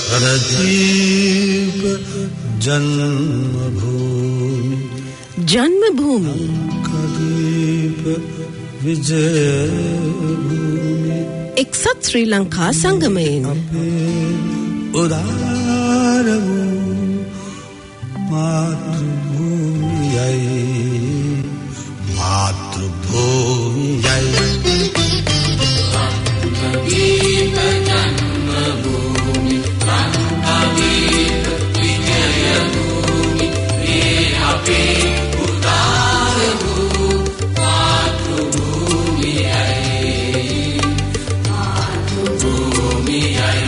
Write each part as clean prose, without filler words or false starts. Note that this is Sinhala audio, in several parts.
Paradip Janmabhoomi Janmabhoomi Kadip Vijayabhoomi Eksat Sri Lanka Sangamayin Udaravu Matrubhumiyai Matrubhumiyai Radip Janmabhoomi Radip Vijayabhoomi Me ape Udaravu Matrubhumiyai Matrubhumiyai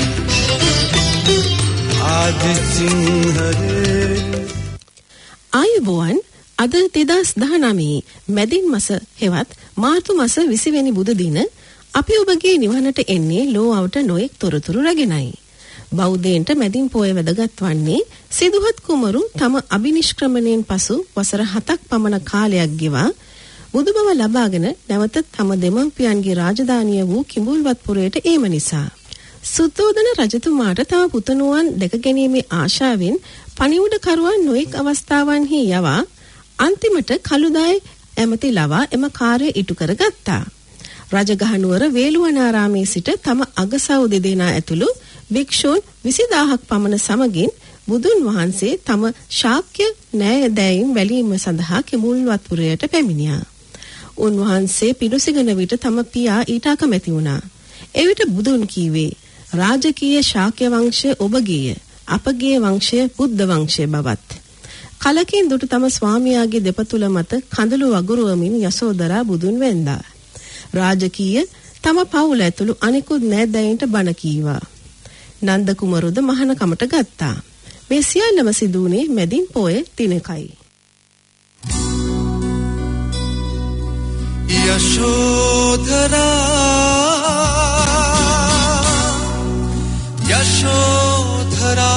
Adi Singhare ආයුබෝවන් අද 2019 මැදින් මස හෙවත් මාර්තු මස 20 වෙනි බුද දින අපි ඔබගේ නිවහනට එන්නේ ලෝඅවට නොයෙක් තොරතුරු රැගෙනයි. බෞද්ධයන්ට මැදින් පෝය වැදගත් වන්නේ සිදුහත් කුමරු තම අභිනිෂ්ක්‍රමණයෙන් පසු වසර 7ක් පමණ කාලයක් ගෙවා බුදුබව ලබාගෙන නැවත තම දෙමව්පියන්ගේ රාජධානිය වූ කිඹුල්වත්පුරයට ඒම නිසා. සුද්ධෝදන රජතුමාට තම පුතණුවන් දැක ගැනීමේ ආශාවෙන් පණිවුඩකරුවන් නොඑක් අවස්ථාවන්හි යවා අන්තිමට කළුදායි ඇමති ලවා එම කාර්යය ඉටු කරගත්තා. රජගහනුවර වේළුවනාරාමේ සිට තම අගසව් දෙදෙනා ඇතුළු භික්ෂූන් 20000ක් පමණ සමගින් බුදුන් වහන්සේ තම ශාක්‍ය නෑදෑයින් බැලීම සඳහා කිඹුල්වත්පුරයට පැමිණියා. උන්වහන්සේ පිඬුසිඟන විට තම පියා ඊට අකමැති වුණා. එවිට බුදුන් කීවේ රාජකීය ශාක්‍ය වංශය ඔබගේය, අපගේ වංශය බුද්ධ වංශය බවත්. කලකින් දුටු තම ස්වාමියාගේ දෙපතුල මත කඳුළු වගුරුවමින් යසෝදරා බුදුන් වැන්දා. රාජකීය තම පවුල ඇතුළු අනිකුත් නෑදෑයින්ට බණ කීවා. නන්ද කුමරුද මහානකමට ගත්තා. මේ සියල්ලම සිදු වුණේ Medin Poya දිනකයි. Yashodhara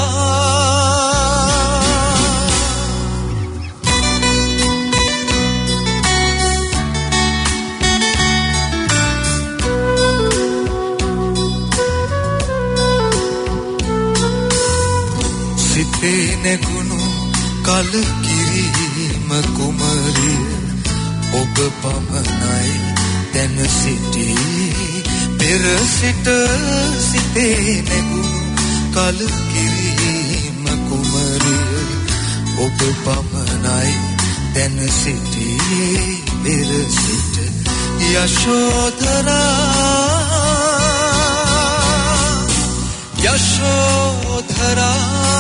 Site negunu kal kirim kumari ඔබ පමණයි දැන සිටි පෙර සිට සිතේ නැගුණු කල කිරීම කුමරිය ඔබ පමණයි දැන සිටි පෙර සිට යශෝධරා යශෝධරා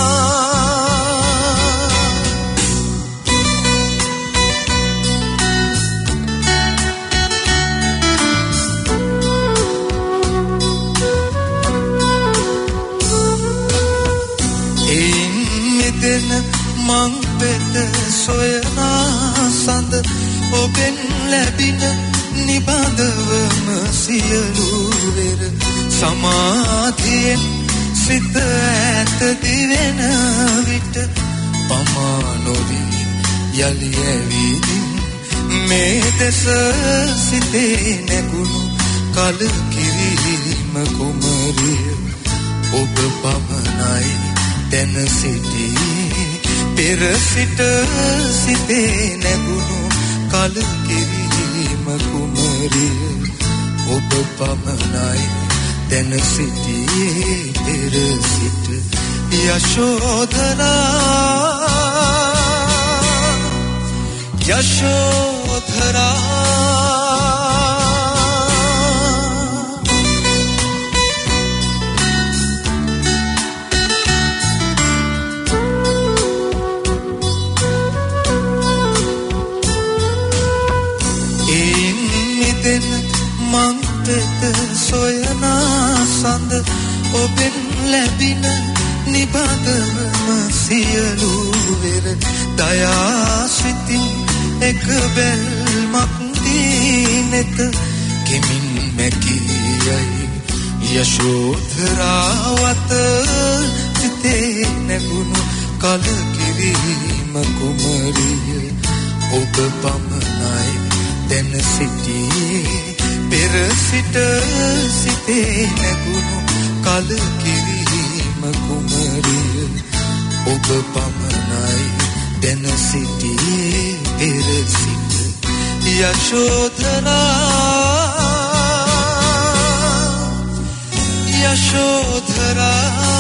මං පෙත සොයනා සඳ ඔබෙන් ලැබින නිබඳවම සියලු වෙර සමාධියෙන් සිත ඇත දිවෙන විට පමානොවි යලි ඇවිදින් මේ දෙස සිතේ නැගුණු කල කිරීම කුමරිය ඔබ පමණයි දැන සිටි පෙර සිට සිතේ නැගුණු කල කිරීම කුමරිය ඔබ පමණයි දැන සිටි පෙර සිට යශෝධරා යශෝධරා මං පෙත සොයනා සඳ ඔබෙන් ලැබින නිබඳවම සියලු වෙර දයාසිතින් එක බැල්මක් දීනෙත කෙමින් මැකියයි යශෝධරාවත සිතේ නැගුණු කල කිරීම කුමරිය ඔබ පමණයි දැන සිටියේ පෙර සිට සිතේ නැගුණු කල කිරීම කුමරිය ඔබ පමණයි දැන සිටියේ පෙර සිට යශෝධරා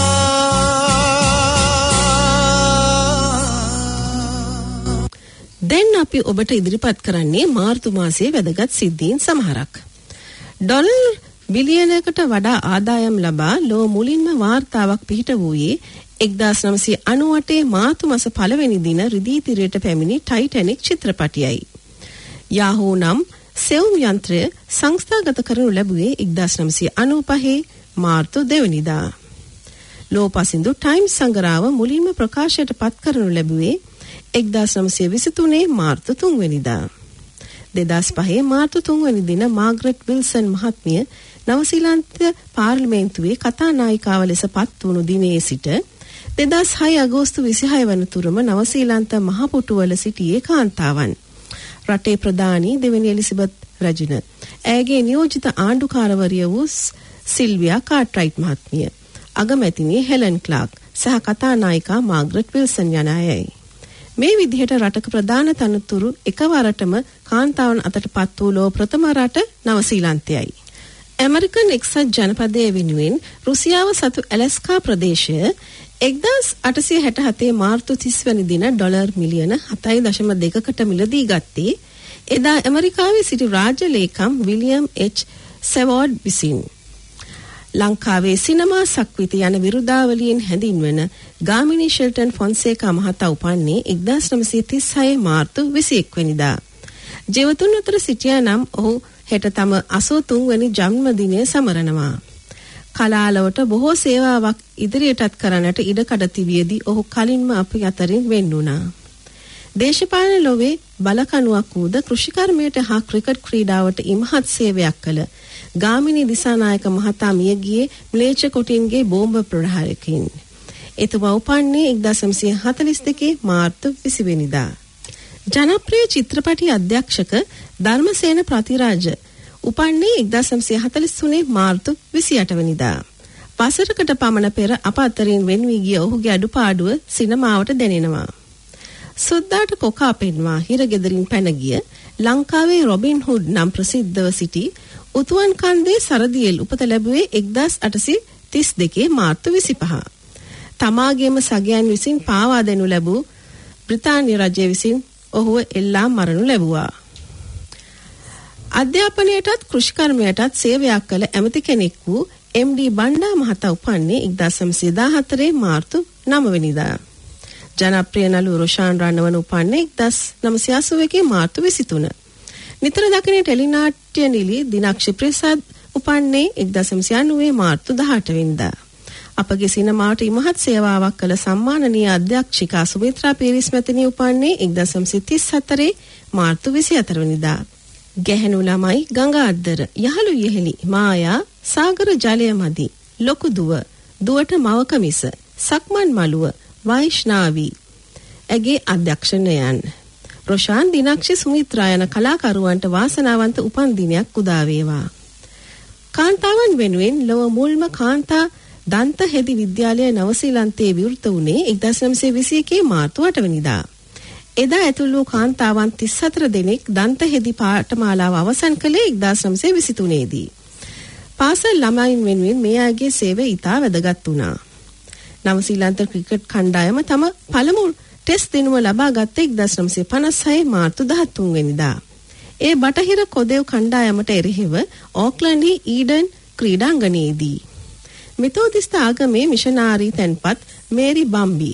දැන් අපි ඔබට ඉදිරිපත් කරන්නේ මාර්තු මාසයේ වැදගත් සිද්ධීන් සමහරක්. ඩොලර් බිලියනයකට වඩා ආදායම් ලබා ලෝ මුලින්ම වාර්තාවක් පිහිට වූයේ 1998 මාර්තු මාස පළවෙනි දින රිදී තිරයට පැමිණි ටයිටැනික් චිත්‍රපටයයි. යාහූ නම් සෙවුම් යන්ත්‍රය සංස්ථාගත කරනු ලැබුවේ 1995 මාර්තු 2 වෙනිදා. ලෝපසින්දු ටයිම්ස් සංග්‍රහව මුලින්ම ප්‍රකාශයට පත් කරනු ලැබුවේ 1923 මාර්තු 3 වෙනිදා. 2005 මාර්තු 3 වෙනි දින මාග්‍රට් විල්සන් මහත්මිය නවසීලන්ත පාර්ලිමේන්තුවේ කතානායිකාව ලෙස පත් වුණු දිනේ සිට 2006 අගෝස්තු 26 වනතුරුම නවසීලන්ත මහපොටුවල සිටියේ කාන්තාවන්. රටේ ප්‍රධානී දෙවැනි එලිසබෙත් රජින, ඇයගේ නියෝජිත ආණ්ඩුකාරවරිය වූ සිල්වියා කාර්ට්රයිට් මහත්මිය, අගමැතිණිය හෙලන් ක්ලාක් සහ කතානායිකා මාග්‍රට් විල්සන් යන අයයි. මේ විදිහට රටක ප්‍රධාන තනතුරු එකවරටම කාන්තාවන් අතට පත් වූ ලෝ ප්‍රථම රට නවසීලන්තයයි. ඇමරිකන් එක්සත් ජනපදයේ වෙනුවෙන් රුසියාව සතු ඇලස්කා ප්‍රදේශය 1867 මාර්තු 30 වැනි දින ඩොලර් මිලියන 7.2කට මිලදී ගත්තේ එදා ඇමරිකාවේ සිටි රාජ්‍ය ලේකම් විලියම් එච් සෙවෝඩ් විසින්. ලංකාවේ සිනමා සක්විති යන විරුදාවලියෙන් හැඳින්වෙන ගාමිණී ෂෙල්ටන් ෆොන්සේකා මහතා උපන්නේ 1936 මාර්තු 21 වෙනිදා. ජීවතුන් අතර සිටියා නම් ඔහු හෙට තම 83 වෙනි ජන්මදිනය සමරනවා. කලාලවට බොහෝ සේවාවක් ඉදිරියටත් කරන්නට ඉඩකඩ තිබියදී ඔහු කලින්ම අපි අතරින් වෙන් වුණා. දේශපාලන ලෝවේ බලකණුවක් වූද කෘෂිකර්මයට හා ක්‍රිකට් ක්‍රීඩාවට ඉමහත් සේවයක් කළ ගාමිණී දිසානායක මහතා මියගියේ ම්ලේච්ඡ කොටින්ගේ බෝම්බ ප්‍රහාරයකින්. එතුමා උපන්නේ 1942 මාර්තු 20 වෙනිදා. ජනප්‍රිය චිත්‍රපටි අධ්‍යක්ෂක ධර්මසේන ප්‍රතිරාජ උපන්නේ 1943 මාර්තු 28 වෙනිදා. වසරකට පමණ පෙර අප අතරින් වෙන් වී ගිය ඔහුගේ අඩුපාඩුව සිනමාවට දැනෙනවා. සුද්දාට කොකා පෙන්වා හිරගෙදරින් පැන ගිය ලංකාවේ රොබින් හුඩ් නම් ප්‍රසිද්ධව සිටි උතුවන් කන්දේ සරදියෙල් උපත ලැබුවේ 1832 මාර්තු 25. තමාගේම සගයන් විසින් පාවා දෙනු ලැබූ බ්‍රිතාන්‍ය රජය විසින් ඔහුව එල්ලා මරනු ලැබුවා. අධ්‍යාපනයටත් කෘෂිකර්මයටත් සේවයක් කළ ඇමති කෙනෙක් වූ එම්.ඩී. බණ්ඩා මහතා උපන්නේ 1914 මාර්තු 9 වෙනිදා. ජනප්‍රිය නළු රොෂාන් රණවන උපන්නේ 1981 මාර්තු 23. නිතර දකින ටෙලිනාට්‍ය නිලි දිනක්ෂි ප්‍රසාද් උපන්නේ 1990 මාර්තු 18 වෙනිදා. අපගේ සිනමාවට ඉමහත් සේවාවක් කළ සම්මානනීය අධ්‍යක්ෂිකා සුමිත්‍රා පීරිස් මැතිණිය උපන්නේ 1934 මාර්තු 24 වෙනිදා. ගැහැණු ළමයි ගඟ අද්දර යහළු යෙහෙලි මායා සාගර ජලය මදි ලොකු දුවට මවක මිස සක්මන් මළුව වෛෂ්ණාවී ඇගේ අධ්‍යක්ෂණයන් රොෂාන් දිනක්ෂි සුමිත්‍රා යන කලාකරුවන්ට වාසනාවන්ත උපන් දිනයක් උදා වේවා. කාන්තාවන් වෙනුවෙන් ලොව මුල්ම කාන්තා දන්ත හෙදි විද්‍යාලය නවසීලන්තයේ විවෘත වුණේ 1921 මාර්තු 8 වෙනිදා. එදා ඇතුළු වූ කාන්තාවන් 34 දෙනෙක් දන්ත හෙදි පාඨමාලාව අවසන් කළේ 1923 දී. පාසල් ළමයින් වෙනුවෙන් මේ අයගේ සේවය ඉතා වැදගත් වුණා. නවසීලන්ත ක්‍රිකට් කණ්ඩායම තම පළමු ටෙස්ට් දිනුම ලබා ගත්තේ 1956 මාර්තු 13 වෙනිදා. ඒ බටහිර කොදෙව් කණ්ඩායමට එරෙහිව ඕක්ලන්ඩී ඊඩන් ක්‍රීඩාංගණයේදී. මෙතෝදිස්ත ආගමේ මිෂනාරී තැන්පත් මේරි බම්බි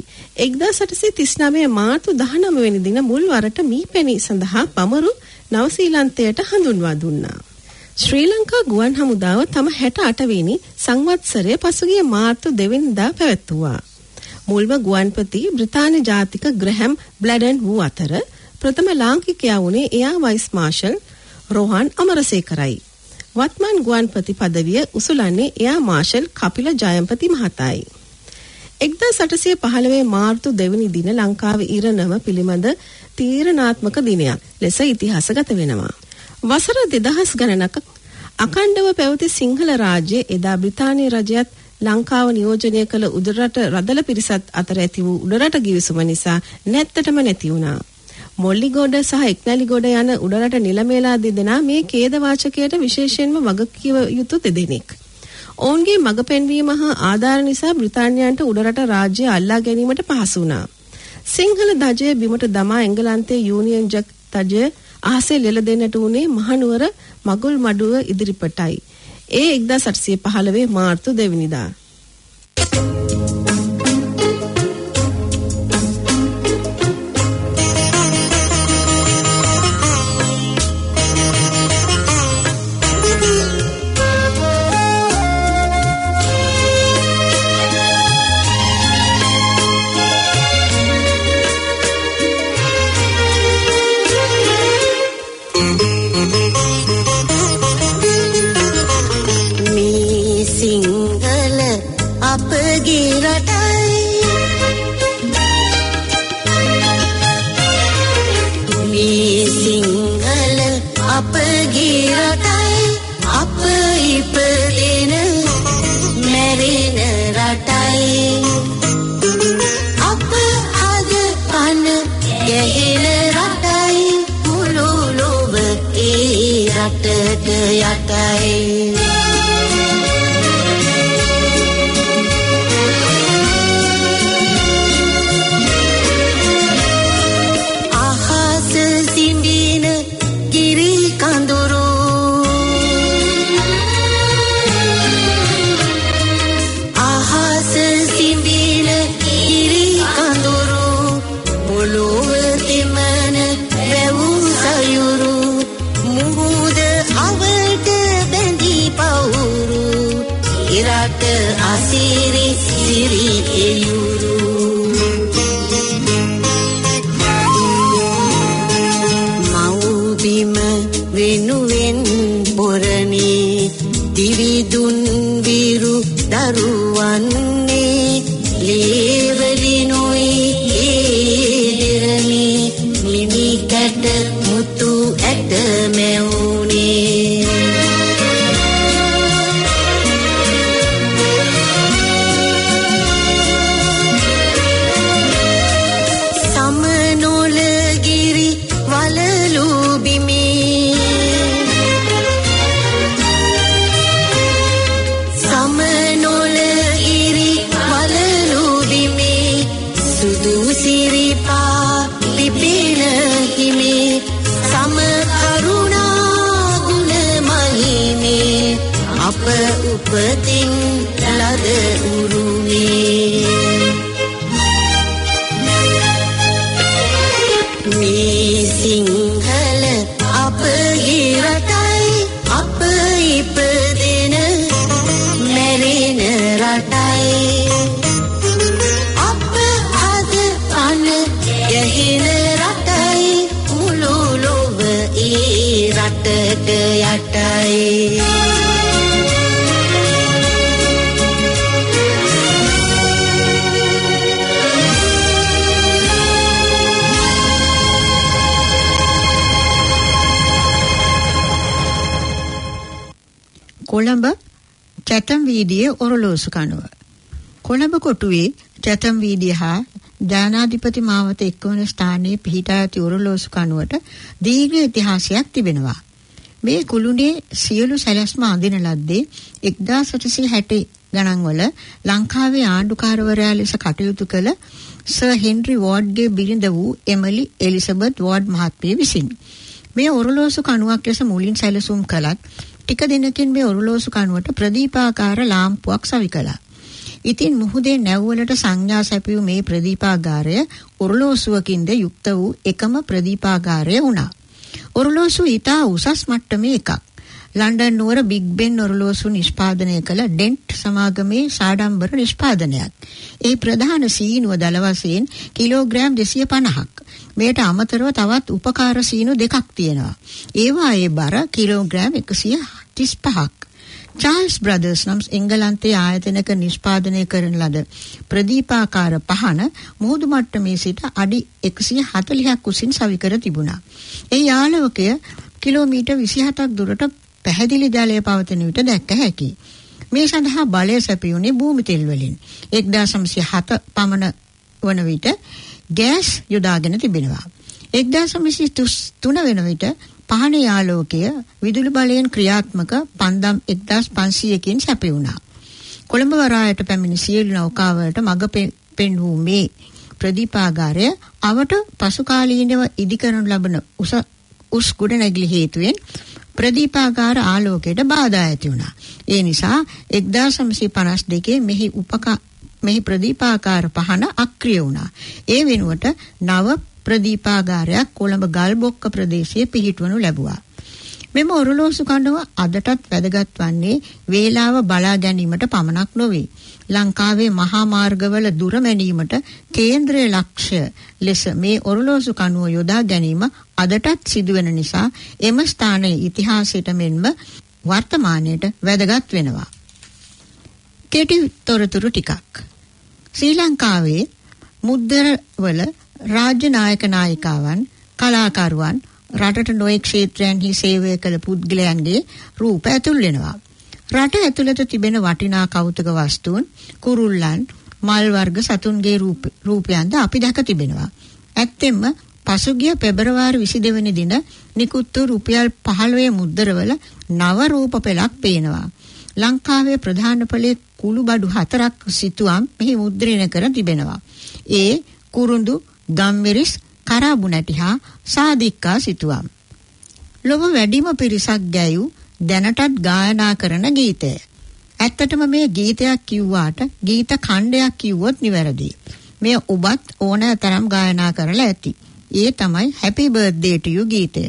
1839 මාර්තු 19 වෙනි දින මුල්වරට මීපැණි සඳහා පමරු නවසීලන්තයට හඳුන්වා දුන්නා. ශ්‍රී ලංකා ගුවන් හමුදාව තම 68 වෙනි සංවත්සරය පසුගිය මාර්තු 2 වෙනිදා පැවැත්වුවා. මුල්ම ගුවන්පති බ්‍රිතාන්‍ය ජාතික ග්‍රැහැම් බ්ලැඩන් වූ අතර ප්‍රථම ලාංකිකයා වුණේ එයා වයිස් මාෂල් රෝහන් අමරසේකරයි. වත්මන් ගුවන්පති පදවිය උසුලන්නේ එයා මාෂල් කපිල ජයම්පති මහතායි. 1815 මාර්තු 2 වෙනි දින ලංකාවේ ඉරණම පිළිබඳ තීරණාත්මක දිනයක් ලෙස ඉතිහාසගත වෙනවා. වසර 2000 ගණනක අඛණ්ඩව පැවති සිංහල රාජ්‍යය එදා බ්‍රිතාන්‍ය රජයත් ලංකාව නියෝජනය කළ උඩරට රදල පිරිසත් අතර ඇති වූ උඩරට ගිවිසුම නිසා නැත්තටම නැති වුණා. මොල්ලිගොඩ සහ එක්නැලිගොඩ යන උඩරට නිලමේලා දෙදෙනා මේ ඛේද වාචකයට විශේෂයෙන්ම වගකිව යුතු දෙදෙනෙක්. ඔවුන්ගේ මඟ පෙන්වීම හා ආධාර නිසා බ්‍රිතාන්‍යයන්ට උඩරට රාජ්‍ය අල්ලා ගැනීමට පහසු වුණා. සිංහල ධජය බිමට දමා එංගලන්තයේ යූනියන් ජැක් ධජය අහසේ ලෙල දෙන්නට උනේ මහනුවර මගුල් මඩුව ඉදිරිපටයි. ඒ 1815 මාර්තු 2 වෙනිදා. කොළඹ චැතම් වීදියේ ඔරලෝසු කනුව. කොළඹ කොටුවේ චැතම් වීදිය හා ඥානාධිපති මාවත එක්වන ස්ථානයේ පිහිටා ඇති ඔරලෝසු කනුවට දීර්ඝ ඉතිහාසයක් තිබෙනවා. මේ කුළුණේ සියලු සැලැස්ම අඳින ලද්දේ 1860 ගණන්වල ලංකාවේ ආණ්ඩුකාරවරයා ලෙස කටයුතු කළ සර් හෙන්රි වෝඩ්ගේ බිරිඳ වූ එමලි එලිසබෙත් වෝඩ් මහත්මිය විසින්. මේ ඔරලෝසු කණුවක් ලෙස මුලින් සැලසුම් කළත් ටික දිනකින් මේ ඔරලෝසු කණුවට ප්‍රදීපාකාර ලාම්පුවක් සවි කළා. ඉතින් මුහුදේ නැව්වලට සංඥා සැපියු මේ ප්‍රදීපාගාරය ඔරලෝසුවකින්ද යුක්ත වූ එකම ප්‍රදීපාගාරය වුණා. ඔරලෝසු ඉතා උසස් මට්ටමේ එකක්. ලන්ඩන් නුවර බිග් බෙන් ඔරලෝසු නිෂ්පාදනය කළ ඩෙන්ට් සමාගමේ සාඩම්බර නිෂ්පාදනයක්. ඒ ප්‍රධාන සීනුව දල වශයෙන් කිලෝග්‍රෑම් 250ක්. මේට අමතරව තවත් උපකාර සීනු දෙකක් තියෙනවා. ඒවායේ බර කිලෝග්‍රෑම් 135ක්. චාල්ස් බ්‍රදර්ස් නම් එංගලන්තයේ ආයතනක නිෂ්පාදනය කරන ලද ප්‍රදීපාකාර පහන මුහුදු මට්ටමේ සිට අඩි 140ක් උසින් සවිකර තිබුණා. ඒ ආලෝකය කිලෝමීටර් 27ක් දුරට පැහැදිලි ජලය පවතින විට දැක්ක හැකියි. මේ සඳහා බලය සැපයුනේ භූමි තෙල් වලින්. 1907 පමණ වන විට ගෑස් යොදාගෙන තිබෙනවා. 1933 වෙන විට පහනේ ආලෝකය විදුලි බලයෙන් ක්‍රියාත්මක පන්දම් 1500කින් සැපයුණා. කොළඹ වරායට පැමිණි සියලු නෞකාවලට මඟ පෙන්වූ මේ ප්‍රදීපාගාරය අවට පසු කාලීනව ඉදිකරනු ලබන උස් ගොඩනැගිලි හේතුවෙන් ප්‍රදීපාගාර ආලෝකයට බාධා ඇති වුණා. ඒ නිසා 1952 මෙහි ප්‍රදීපාකාර පහන අක්‍රිය වුණා. ඒ වෙනුවට නව ප්‍රදීපාගාරයක් කොළඹ ගල්බොක්ක ප්‍රදේශයේ පිහිටවනු ලැබුවා. මෙම ඔරලෝසු කණුව අදටත් වැදගත් වන්නේ වේලාව බලා ගැනීමට පමණක් නොවේ. ලංකාවේ මහා මාර්ගවල දුර මැනීමට කේන්ද්‍රීය ලක්ෂ්‍ය ලෙස මේ ඔරලෝසු කණුව යොදා ගැනීම අදටත් සිදුවෙන නිසා එම ස්ථානයේ ඉතිහාසයට මෙන්ම වර්තමානයට වැදගත් වෙනවා. කෙටි තොරතුරු ටිකක්. ශ්‍රී ලංකාවේ මුද්දරවල රාජ්‍ය නායක නායිකාවන් කලාකරුවන් රටට නොයෙක් ක්ෂේත්‍රයන්හි සේවය කළ පුද්ගලයන්ගේ රූප ඇතුල් වෙනවා. රට ඇතුළත තිබෙන වටිනා කෞතුක වස්තුන්, කුරුල්ලන්, මල් වර්ග සතුන්ගේ රූපයන්ද අපි දැක තිබෙනවා. ඇත්තෙන්ම පසුගිය පෙබරවාරි 22 වෙනි දින නිකුත් වූ රුපියල් 15 මුද්දරවල නව රූප පෙළක් පේනවා. ලංකාවේ ප්‍රධාන පෙළේ කුළුබඩු 4ක් සිතුවම් මෙහි මුද්‍රණය කර තිබෙනවා. ඒ කුරුඳු, ගම්මිරිස්, කරාබු නැටි හා සාදික්කා සිතුවම්. ලොව වැඩිම පිරිසක් ගැයූ දැනටත් ගායනා කරන ගීතය. ඇත්තටම මේ ගීතයක් කිව්වාට ගීත ඛණ්ඩයක් කිව්වොත් නිවැරදි. මේ ඔබත් ඕනෑ තරම් ගායනා කරලා ඇති. ඒ තමයි Happy Birthday to You ගීතය.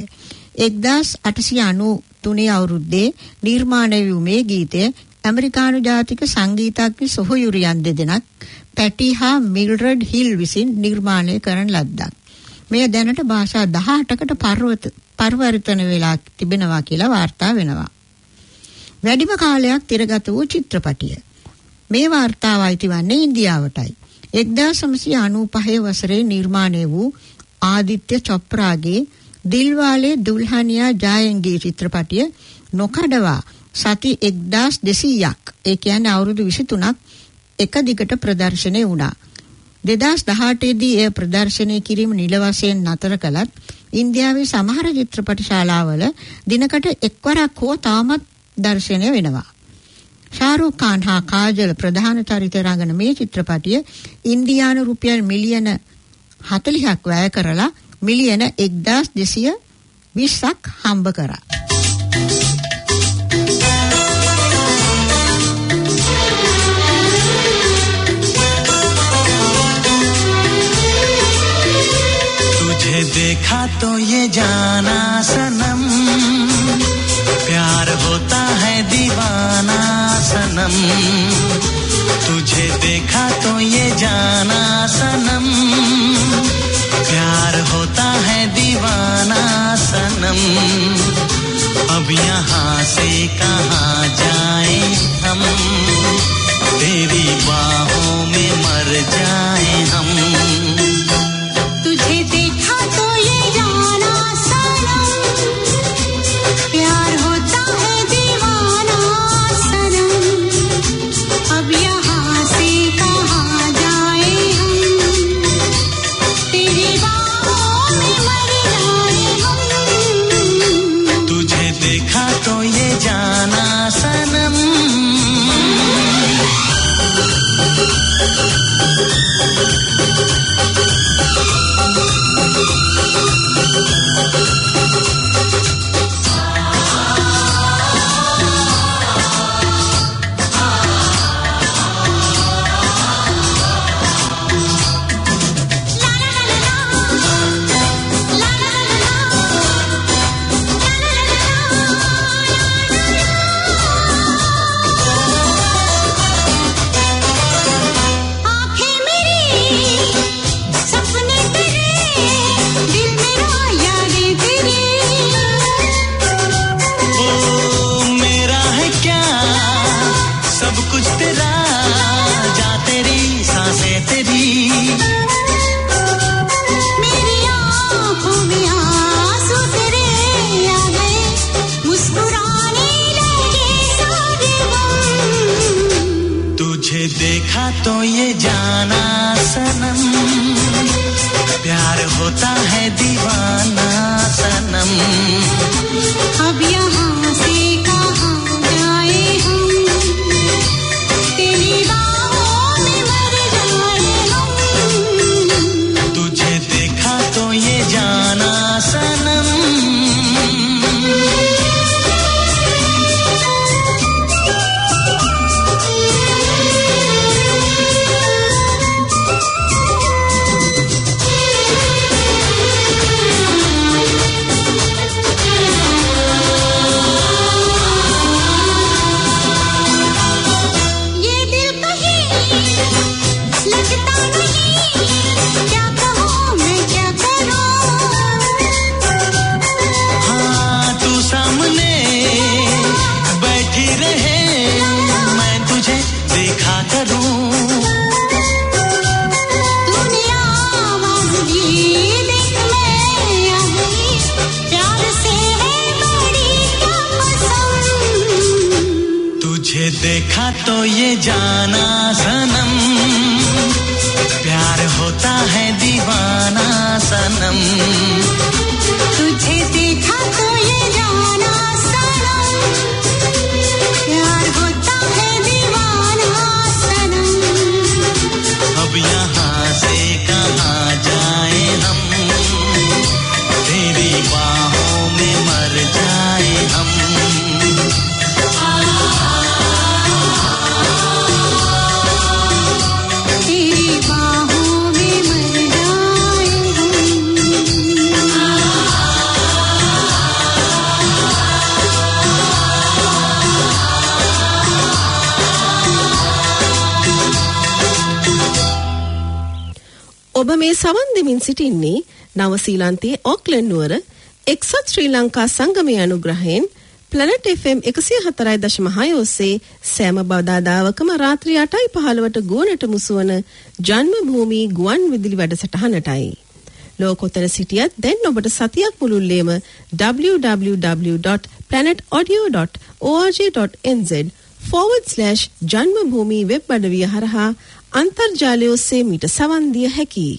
1893 අවුරුද්දේ නිර්මාණය වූ මේ ගීතය ඇමරිකානු ජාතික සංගීතඥ සොහොයුරියන් දෙදෙනක් පැටි හා මිල්රඩ් හිල් විසින් නිර්මාණය කරන ලද්දක්. මෙය දැනට භාෂා 18කට පරිවර්තන වෙලා තිබෙනවා කියලා වාර්තා වෙනවා. වැඩිම කාලයක් තිරගත වූ චිත්‍රපටිය. මේ වාර්තාව අයිතිවන්නේ ඉන්දියාවටයි. 1995 වසරේ නිර්මාණය වූ ආදිත්‍ය චොප්රාගේ දිල්වාලේ දුල්හනියා ජායන්ගේ චිත්‍රපටිය නොකඩවා සති 1200ක් ඒ කියන්නේ අවුරුදු 23ක් එක දිගට ප්‍රදර්ශනය වුණා. 2018 දී එය ප්‍රදර්ශනය කිරීම නිල වශයෙන් නතර කළත් ඉන්දියාවේ සමහර චිත්‍රපට ශාලාවල දිනකට එක්වරක් හෝ තාමත් දර්ශනය වෙනවා. ශාරුඛ් ඛාන් හා කාජල් ප්‍රධාන චරිත රංගන මේ චිත්‍රපටිය ඉන්දියානු රුපියල් මිලියන 40ක් වැය කරලා මිලියන 1220ක් හම්බ කරා. देखा तो ये जाना सनम प्यार होता है दीवाना सनम तुझे देखा तो ये जाना सनम प्यार होता है दीवाना सनम अब यहाँ से कहाँ जाए हम तेरी बाहों में मर जाए हम तुझे देखा तो ये जाना सनम प्यार होता है दीवाना सनम अब यहाँ से कहाँ जाए हम तेरी बाहों में मर जाए हम तुझे देखा तो ये जाना सनम तो ये जाना सनम प्यार होता है दीवाना सनम अब यहाँ से कहाँ जाए हम तेरी बाहों में मर जाए हम तुझे देखा तो ये जाना सनम देखा तो ये जाना सनम प्यार होता है दीवाना सनम तुझे देखा तो ये जाना सनम प्यार होता है दीवाना सनम अब यहाँ से कहाँ जाए हम तेरी बाहों में मर जाए हम ඔබ මේ සවන් දෙමින් සිටින්නේ නවසීලන්තයේ ඕක්ලන්ඩ් නුවර එක්සත් ශ්‍රී ලංකා සංගමයේ අනුග්‍රහයෙන් Planet FM 104.6 ඔස්සේ සෑම බදාදාවකම රාත්‍රී 8:15ට ගුවනට මුසුවන ජන්මභූමි ගුවන් විදුලි වැඩසටහනටයි. ලෝකෝත්තර සිටියත් දැන් ඔබට සතියක් මුළුල්ලේම www.planetaudio.org.nz/janmabhoomi වෙබ් අඩවිය හරහා අන්තර්ජාලය ඔස්සේ මීට සවන් දිය හැකියි.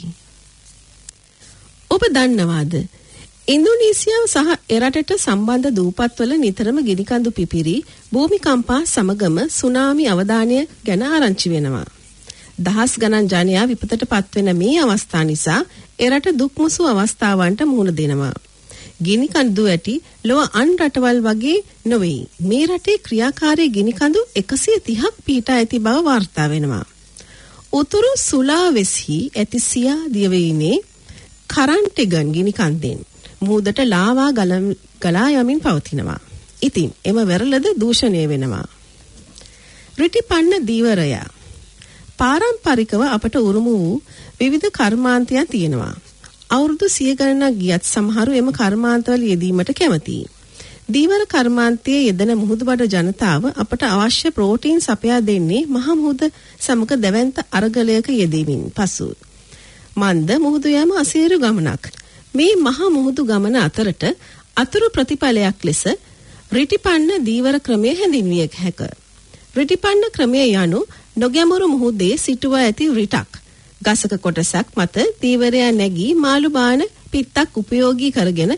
ඔබ දන්නවාද ඉන්දුනීසියාව සහ එරටට සම්බන්ධ දූපත්වල නිතරම ගිනිකඳු පිපිරි භූමිකම්පා සමගම සුනාමි අවදානය ගැන ආරංචි වෙනවා. දහස් ගණන් ජනයා විපතට පත්වෙන මේ අවස්ථා නිසා එරට දුක්මුසු අවස්ථාවන්ට මුහුණ දෙනවා. ගිනිකඳු ඇති ලොව අන් රටවල් වගේ නොවේ. මේ රටේ ක්‍රියාකාරී ගිනිකඳු 130ක් පීටා ඇති බව වාර්තා වෙනවා. උතුරු සුලාවෙසි ඇති සියා දියවයිනේ කරන්ටෙගන් ගිනිකන්දෙන් මුහුදට ලාවා ගලා යමින් පවතිනවා. ඉතින් එම වෙරළද දූෂණය වෙනවා. රිටිපන්න දීවරය පාරම්පරිකව අපට උරුම වූ විවිධ කර්මාන්තයන් තියෙනවා. අවුරුදු 100 ගණනක් ගියත් සමහරු එම කර්මාන්තවල යෙදීමට කැමතියි. දීවර කර්මාන්තයේ යෙදෙන මුහුදුබඩ ජනතාව අපට අවශ්‍ය ප්‍රෝටීන් සපයා දෙන්නේ මහ මුහුද සමග දැවැන්ත අරගලයක යෙදීමින් පසු. මන්ද මුහුදු යෑම අසීරු ගමනක්. මේ මහ මුහුදු ගමන අතරට අතුරු ප්‍රතිඵලයක් ලෙස රිටිපන්න දීවර ක්‍රමය හැඳින්විය හැක. රිටිපන්න ක්‍රමය යනු නොගැමුණු මුහුදේ සිටුවා ඇති රිටක්. ගසක කොටසක් මත දීවරයා නැගී මාළු බාන පිත්තක් උපයෝගී කරගෙන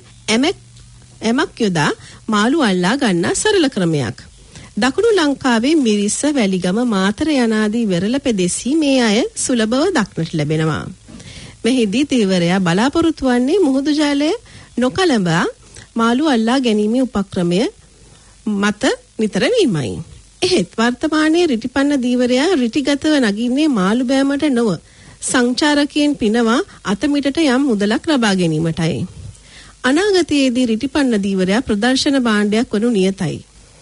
එමක් යොදා මාළු අල්ලා ගන්නා සරල ක්‍රමයක්. දකුණු ලංකාවේ මිරිස්ස, වැලිගම, මාතර යනාදී වෙරළ පෙදෙසි මේ අය සුලභව දක්නට ලැබෙනවා. මෙහිදී දීවරයා බලාපොරොත්තු වන්නේ මුහුදු ජලය නොකලඹා මාළු අල්ලා ගැනීමේ උපක්‍රමය මත නිතර වීමයි. එහෙත් වර්තමානයේ රිටිපන්න දීවරයා රිටිගතව නගින්නේ මාළු බෑමට නොව සංචාරකයන් පිනවා අතමිටට යම් මුදලක් ලබා ගැනීමටයි. අනාගතයේදී රිටිපන්න දීවරයා ප්‍රදර්ශන භාණ්ඩයක් වනු නියතයි.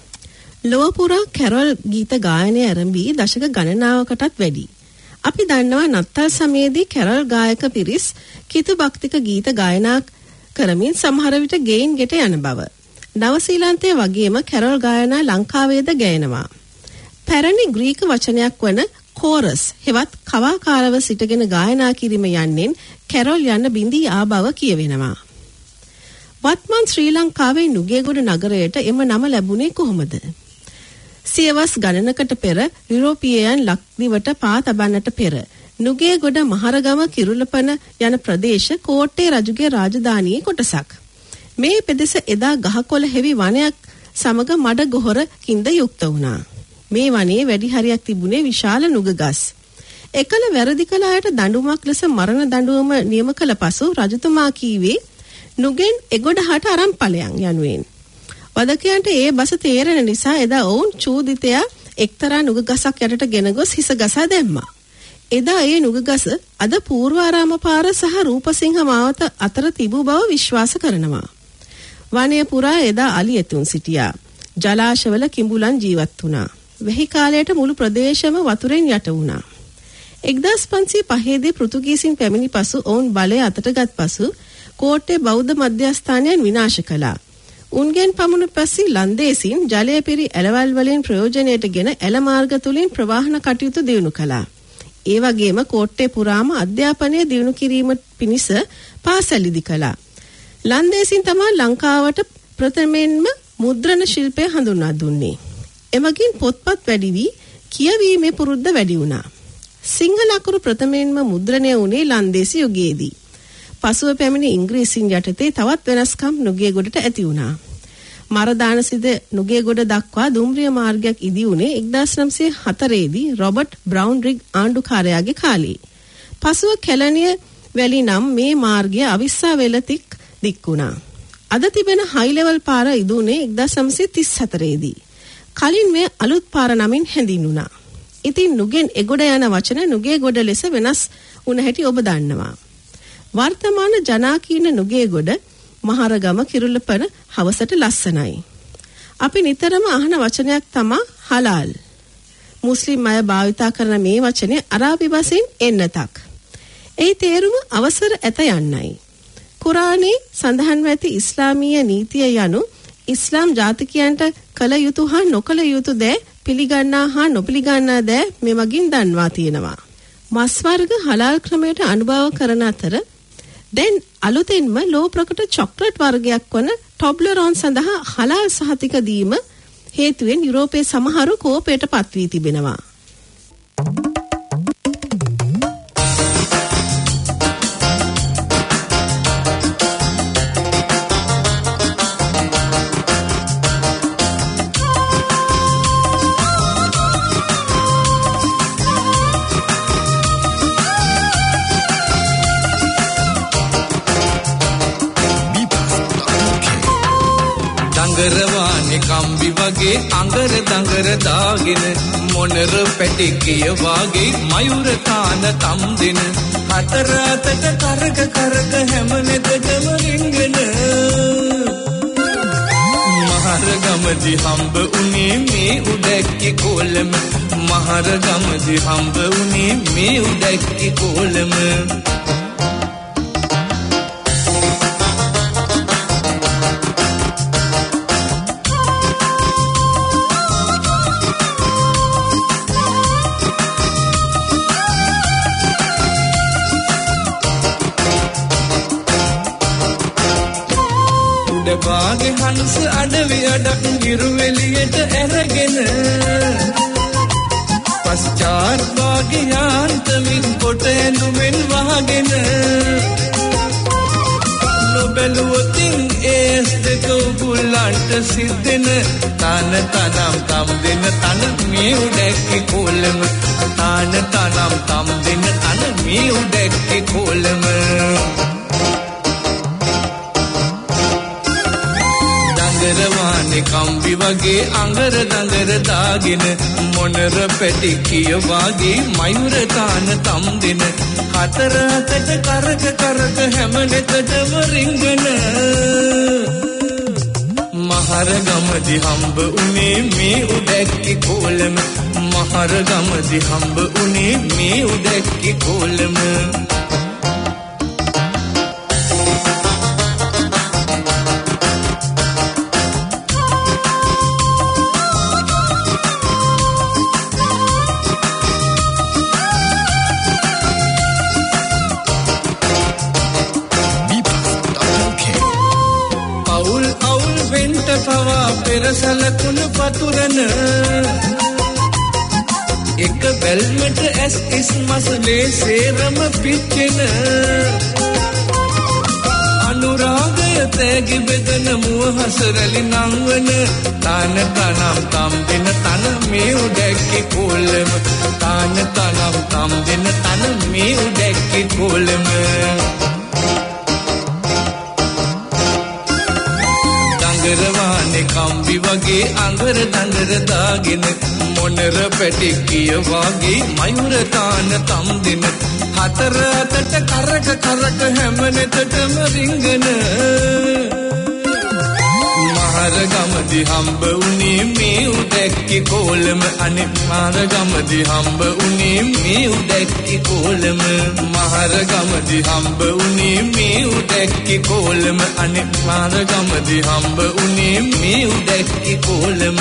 ලොව පුරා කැරොල් ගීත ගායනය ආරම්භී දශක ගණනාවකටත් වැඩි. අපි දන්නවා නත්තල් සමයේදී කැරොල් ගායක පිරිස් කිතු භක්තික ගීත ගායනා කරමින් සමහර විට ගෙයින් ගෙට යන බව. නවසීලන්තයේ වගේම කැරොල් ගායනා ලංකාවේද ගෑනවා. පැරණි ග්‍රීක වචනයක් වන කෝරස් හෙවත් කවාකාරව සිටගෙන ගායනා කිරීම යන්නෙන් කැරොල් යන බිඳී ආ බව කියවෙනවා. වත්මන් ශ්‍රී ලංකාවේ නුගේගොඩ නගරයට එම නම ලැබුණේ කොහොමද? සියවස් ගණනකට පෙර යුරෝපීයයන් ලක්දිවට පා තබන්නට පෙර නුගේගොඩ මහරගම කිරුළපන යන ප්‍රදේශ කෝට්ටේ රජුගේ රාජධානියේ කොටසක්. මේ පෙදෙස එදා ගහකොළ හෙවි වනයක් සමග මඩ ගොහරකින්ද යුක්ත වුණා. මේ වනයේ වැඩි හරියක් තිබුණේ විශාල නුග ගස්. එකල වැරදි කළ අයට දඬුවමක් ලෙස මරණ දඬුවම නියම කළ පසු රජතුමා කීවේ නුගෙන් එගොඩහට අරන් ඵලයන් යනුවෙන්. වදකයන්ට ඒ බස තේරෙන නිසා එදා ඔවුන් චූදිතයා එක්තරා නුග ගසක් යටට ගෙන ගොස් හිස ගසා දැම්මා. එදා ඒ නුග ගස අද පූර්වාරාම පාර සහ රූපසිංහ මාවත අතර තිබූ බව විශ්වාස කරනවා. වනය පුරා එදා අලි එතුන් සිටියා. ජලාශවල කිඹුලන් ජීවත් වුණා. වෙහි කාලයට මුළු ප්‍රදේශම වතුරෙන් යට වුණා. 1505 දී පෘතුගීසින් පැමිණි පසු ඔවුන් බලය අතටගත් පසු කෝට්ටේ බෞද්ධ මධ්‍යස්ථානයන් විනාශ කළා. උන්ගෙන් පමුණු පස්සේ ලන්දේසින් ජලය පිරි ඇලවල් වලින් ප්‍රයෝජනයටගෙන ඇල මාර්ග තුලින් ප්‍රවාහන කටයුතු දියුණු කළා. ඒ වගේම කෝට්ටේ පුරාම අධ්‍යාපනය දියුණු කිරීම පිණිස පාසල් ඉදි කළා. ලන්දේසින් තමයි ලංකාවට ප්‍රථමයෙන්ම මුද්‍රණ ශිල්පය හඳුන්වා දුන්නේ. එමගින් පොත්පත් වැඩි වී කියවීමේ පුරුද්ද වැඩි වුණා. සිංහල අකුරු ප්‍රථමයෙන්ම මුද්‍රණය වුණේ ලන්දේසි යුගයේදී. පසුව පැමිණි ඉංග්‍රීසින් යටතේ තවත් වෙනස්කම් නුගේගොඩට ඇති වුණා. මරදානසිද නුගේගොඩ දක්වා දුම්රිය මාර්ගයක් ඉදි වුණේ 1904 දී රොබර්ට් බ්‍රවුන්රිග් ආණ්ඩුකාරයාගේ කාලේ. පසුව කැලණිය වැලි නම් මේ මාර්ගය අවිස්සා වෙලතික් දික් වුණා. අද තිබෙන හයි ලෙවල් පාර ඉදුනේ 1934 දී. කලින් මේ අලුත් පාර නමින් හැඳින්වුණා. ඉතින් නුගෙන් එගොඩ යන වචන නුගේගොඩ ලෙස වෙනස් වුණ හැටි ඔබ දන්නවා. වර්තමාන ජනාකීර්ණ නුගේගොඩ මහරගම කිරුළපන හවසට ලස්සනයි. අපි නිතරම අහන වචනයක් තමයි හලාල්. මුස්ලිම් අය භාවිතා කරන මේ වචනේ අරාබි භාෂෙන් එන්නතක්. ඒ තේරුම අවසර ඇත යන්නයි. කුරානයේ සඳහන්ව ඇති ඉස්ලාමීය නීතිය යනු ඉස්ලාම් ජාතිකයන්ට කළ යුතු හා නොකළ යුතු දෑ පිළිගන්නා හා නොපිළිගන්නා දෑ මේ වගින් දන්වා තියෙනවා. මස් වර්ග හලාල් ක්‍රමයට අනුභව කරන අතර දැන් අලුතෙන්ම ලෝ ප්‍රකට චොක්ලට් වර්ගයක් වන ටොබ්ලරොන් සඳහා හලාල් සහතික දීම හේතුවෙන් යුරෝපයේ සමහරු කෝපයට පත් වී තිබෙනවා. දඟරවානේ කම්බි වගේ අඟර දඟර දාගෙන මොනර පැටිකිය වාගේ මයුර තාන තම් දෙන හතර අතට කරක කරක හැම නෙතටම රිංගන මහරගමදි හම්බ උනේ මේ උඩැක්කේ කොළම මහරගමදි හම්බ උනේ මේ උඩැක්කේ කොළම බාගේ හංස අඩවි අඩක් ගිරුවෙලියට ඇරගෙන පස්චාර් බාගේ යාන්තමින් කොට ඇඳුමෙන් වහගෙන නොබැලුවොතින් ඒස් දෙක උගුල්ලන්ට සිද්දෙන තන තනම් තම් දෙන තන මේ උඩැක්කේ කොළම තන තනම් තම් දෙන තන මේ උඩැක්කේ කොළම දඟරවානේ කම්බි වගේ අඟර දඟර දාගෙන මොනර පැටිකිය වාගේ මයුර තාන තම් දෙන හතර අතට කරක කරක හැම නෙතටම රිංගන මහරගමදි හම්බ උනේ මේ උඩැක්කේ කොළම මහරගමදි හම්බ උනේ මේ උඩැක්කේ කොළම පෙරසලකුණු පතුරන බැල්මට ඇස් ඉස් මසලේ සේරම පිච්චෙන අනුරාගය තෑගි බෙදන මුව හසරලි නංවන තාන තනම් තම් දෙන තන මේ උඩැක්කි කොල්ලම තාන තනම් තම් දෙන තන මේ උඩැක්කි කොල්ලම දඟරවානේ කම්බි වගේ අඟර දඟර දාගෙන මොනර පැටිකිය වගේ මයුර තාන තම් දෙන හතර අතට කරක කරක හැමනෙතටම රිංගන මහරගමදි හම්බ උනේ මේ උඩැක්කි කොල්ලම අනේ මහරගමදි හම්බ උනේ මේ උඩැක්කි කොල්ලම මහරගමදි හම්බ උනේ මේ උඩැක්කි කොල්ලම අනේ මහරගමදි හම්බ උනේ මේ උඩැක්කි කොල්ලම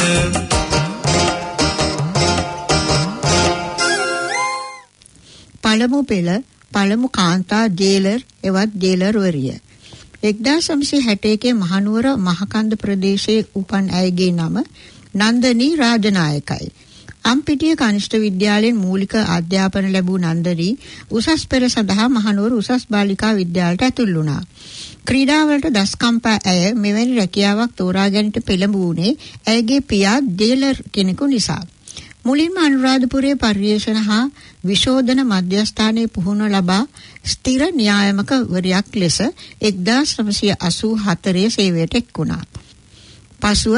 පළමු පෙළ පළමු කාන්තා ජේලර් එවත් ජේලර්වරිය 1961 මහනුවර මහකන්ද ප්‍රදේශයේ උපන් ඇයගේ නම නන්දනී රාජනායකයි. අම්පිටිය කනිෂ්ඨ විද්‍යාලයෙන් මූලික අධ්‍යාපන ලැබූ නන්දනී උසස් පෙළ සඳහා මහනුවර උසස් බාලිකා විද්‍යාලයට ඇතුල් වුණා. ක්‍රීඩාවලට දස්කම්පා ඇය මෙවැනි රැකියාවක් තෝරා ගැනීමට පෙළඹුණේ ඇයගේ පියා ජේලර් කෙනෙකු නිසා. මුලින්ම අනුරාධපුරයේ පර්යේෂණ හා විශෝධන මධ්‍යස්ථානයේ පුහුණුව ලබා ස්ථිර න්‍යායමකවරයක් ලෙස 1984 සේවයට එක්වුණා. පසුව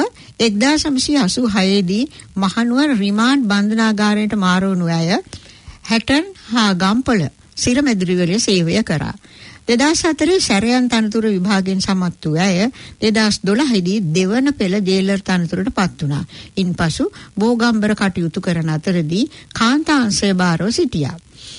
1986 දී මහනුවර රිමාන්ඩ් බන්ධනාගාරයට මාරු වුණු ඇය හැටන් හා ගම්පොළ සිරමැදිරිවලේ සේවය කරා. 2004 සැරයන් තනතුරු විභාගයෙන් සමත් වූ ඇය 2012 දී දෙවන පෙළ ජේලර් තනතුරට පත් වුණා. ඉන්පසු බෝගම්බර කටයුතු කරන අතරදී කාන්තාංශය බාරව සිටියා.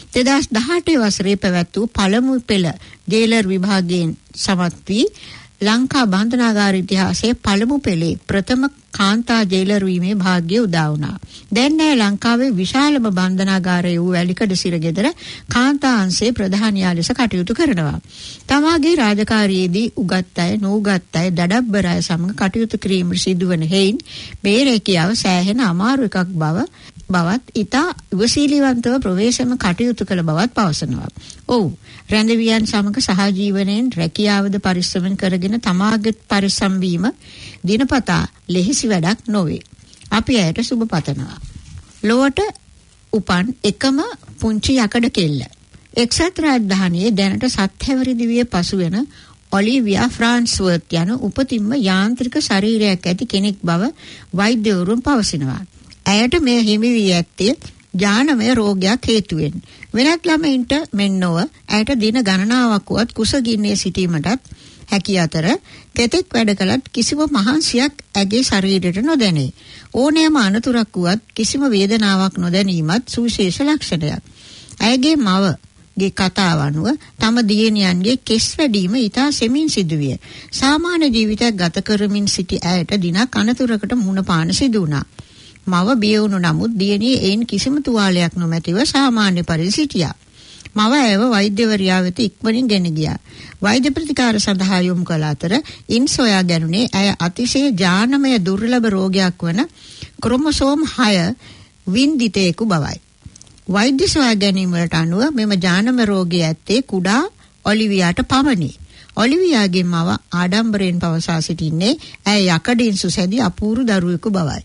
2018 වසරේ පැවැත් වූ පළමු පෙළ ජේලර් විභාගයෙන් සමත් වී ලංකා බන්ධනාගාර ඉතිහාසයේ පළමු පෙළේ ප්‍රථම කාන්තා ජේලර් වීමේ වාසනාව උදා වුණා. දැන් ඇය ලංකාවේ විශාලම බන්ධනාගාරයේ වූ වැලිකඩ සිරගෙදර කාන්තා අංශයේ ප්‍රධානියා ලෙස කටයුතු කරනවා. තමාගේ රාජකාරියේදී උගත් අය නොඋගත් අය දඩබ්බර අය සමග කටයුතු කිරීමට සිදුවන හේයින් මේ රැකියාව සෑහෙන අමාරු එකක් බවත් ඉතා ඉවසිලිවන්තව ප්‍රවේශම කටයුතු කළ බවත් පවසනවා. ඔව් රැඳවියන් සමග සහජීවනයෙන් රැකියාවද පරිස්සමෙන් කරගෙන තමාගේ පරිස්සම් වීම දිනපතා ලෙහිසි වැඩක් නොවේ. අපි ඇයට සුබ පතනවා. ලොවට උපන් එකම පුංචි යකඩ කෙල්ල. එක්සත් රාජධානියේ දැනට සත්හැවරි දිවියේ පසු වෙන ඔලිවියා ෆ්‍රාන්ස්වර්ත් යන උපතින්ම යාන්ත්‍රික ශරීරයක් ඇති කෙනෙක් බව වෛද්‍යවරුන් පවසනවා. ඇයට මේ හිමි වී ඇත්තේ ජානමය රෝගයක් හේතුවෙන්. වෙනත් ළමයින්ට මෙන්නව ඇයට දින ගණනාවක් වුවත් කුසගින්නේ සිටීමටත් හැකි අතර කෙතෙක් වැඩ කළත් කිසිම මහන්සියක් ඇගේ ශරීරයට නොදැනේ. ඕනෑම අනතුරක් වුවත් කිසිම වේදනාවක් නොදැනීමත් සුවිශේෂ ලක්ෂණයක්. ඇයගේ මවගේ කතාව අනුව තම දියණියන්ගේ කෙස් වැඩීම ඉතා සෙමින් සිදුවිය. සාමාන්‍ය ජීවිතයක් ගත කරමින් සිටි ඇයට දිනක් අනතුරකට මුහුණ පාන සිදු වුණා. මව බිය වුණු නමුත් දියණිය එයින් කිසිම තුවාලයක් නොමැතිව සාමාන්‍ය පරිදි සිටියා. මව ඇයව වෛද්‍යවරයා වෙත ඉක්මනින් ගෙන ගියා. වෛද්‍ය ප්‍රතිකාර සඳහා යොමු කළ අතර ඉන් සොයා ගැනුනේ ඇය අතිශය ජානමය දුර්ලභ රෝගයක් වන ක්‍රොමොසෝම් 6 වින්දිතයෙකු බවයි. වෛද්‍ය සොයා ගැනීම වලට අනුව මෙම ජානම රෝගය ඇත්තේ කුඩා ඔලිවියාට පමණි. ඔලිවියාගේ මව ආඩම්බරයෙන් පවසා සිටින්නේ ඇය යකඩින් සුසැදි අපූරු දරුවෙකු බවයි.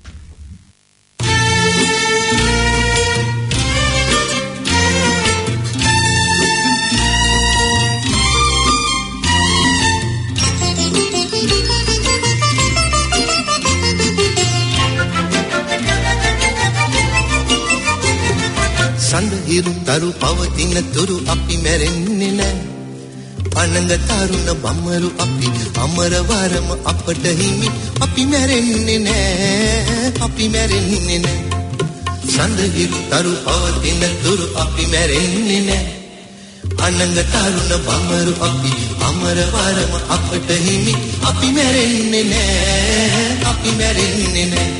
සඳහිරු තරු පවතින තුරු අපි මැරෙන්නේ නෑ. අනංග තරුණ බම්මරු අපි අමරවරම අපට හිමි. අපි මැරෙන්නේ නෑ, අපි මැරෙන්නේ නෑ. සඳහිරු තරු පවතින තුරු අපි මැරෙන්නේ නෑ. අනංග තරුණ බම්මරු අපි අමරවරම අපට හිමි. අපි මැරෙන්නේ නෑ, අපි මැරෙන්නේ නෑ.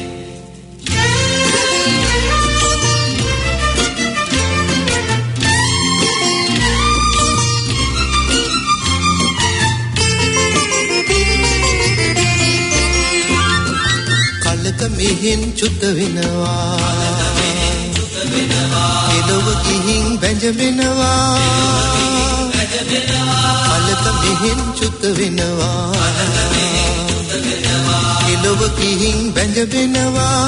මෙහෙන් චුත වෙනවා එළව ගිහින් බැඳෙනවා අලත මෙහෙන් චුත වෙනවා එළව ගිහින් බැඳෙනවා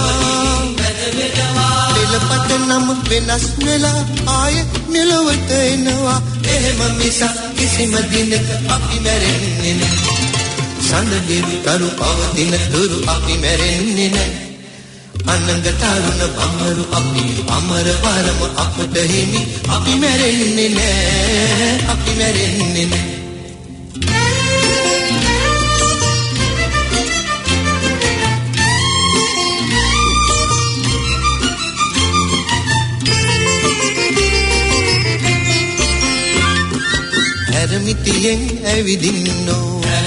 පෙළපත නම් වෙනස් වෙලා ආය මෙලොවට එනවා එහෙම මිසක් කිසිම දිනක අපි මැරෙන්නේ නැහැ සඳගිරි කරු පවතින දුරු අපි මැරෙන්නේ නැහැ අනංග තරුණ බඹරු අපි අමර වරම අපට හිමි අපි මැරෙන්නේ නැහැ අපි මැරෙන්නේ නැහැ ඇරමිටියෙන් ඇවිදින්නෝ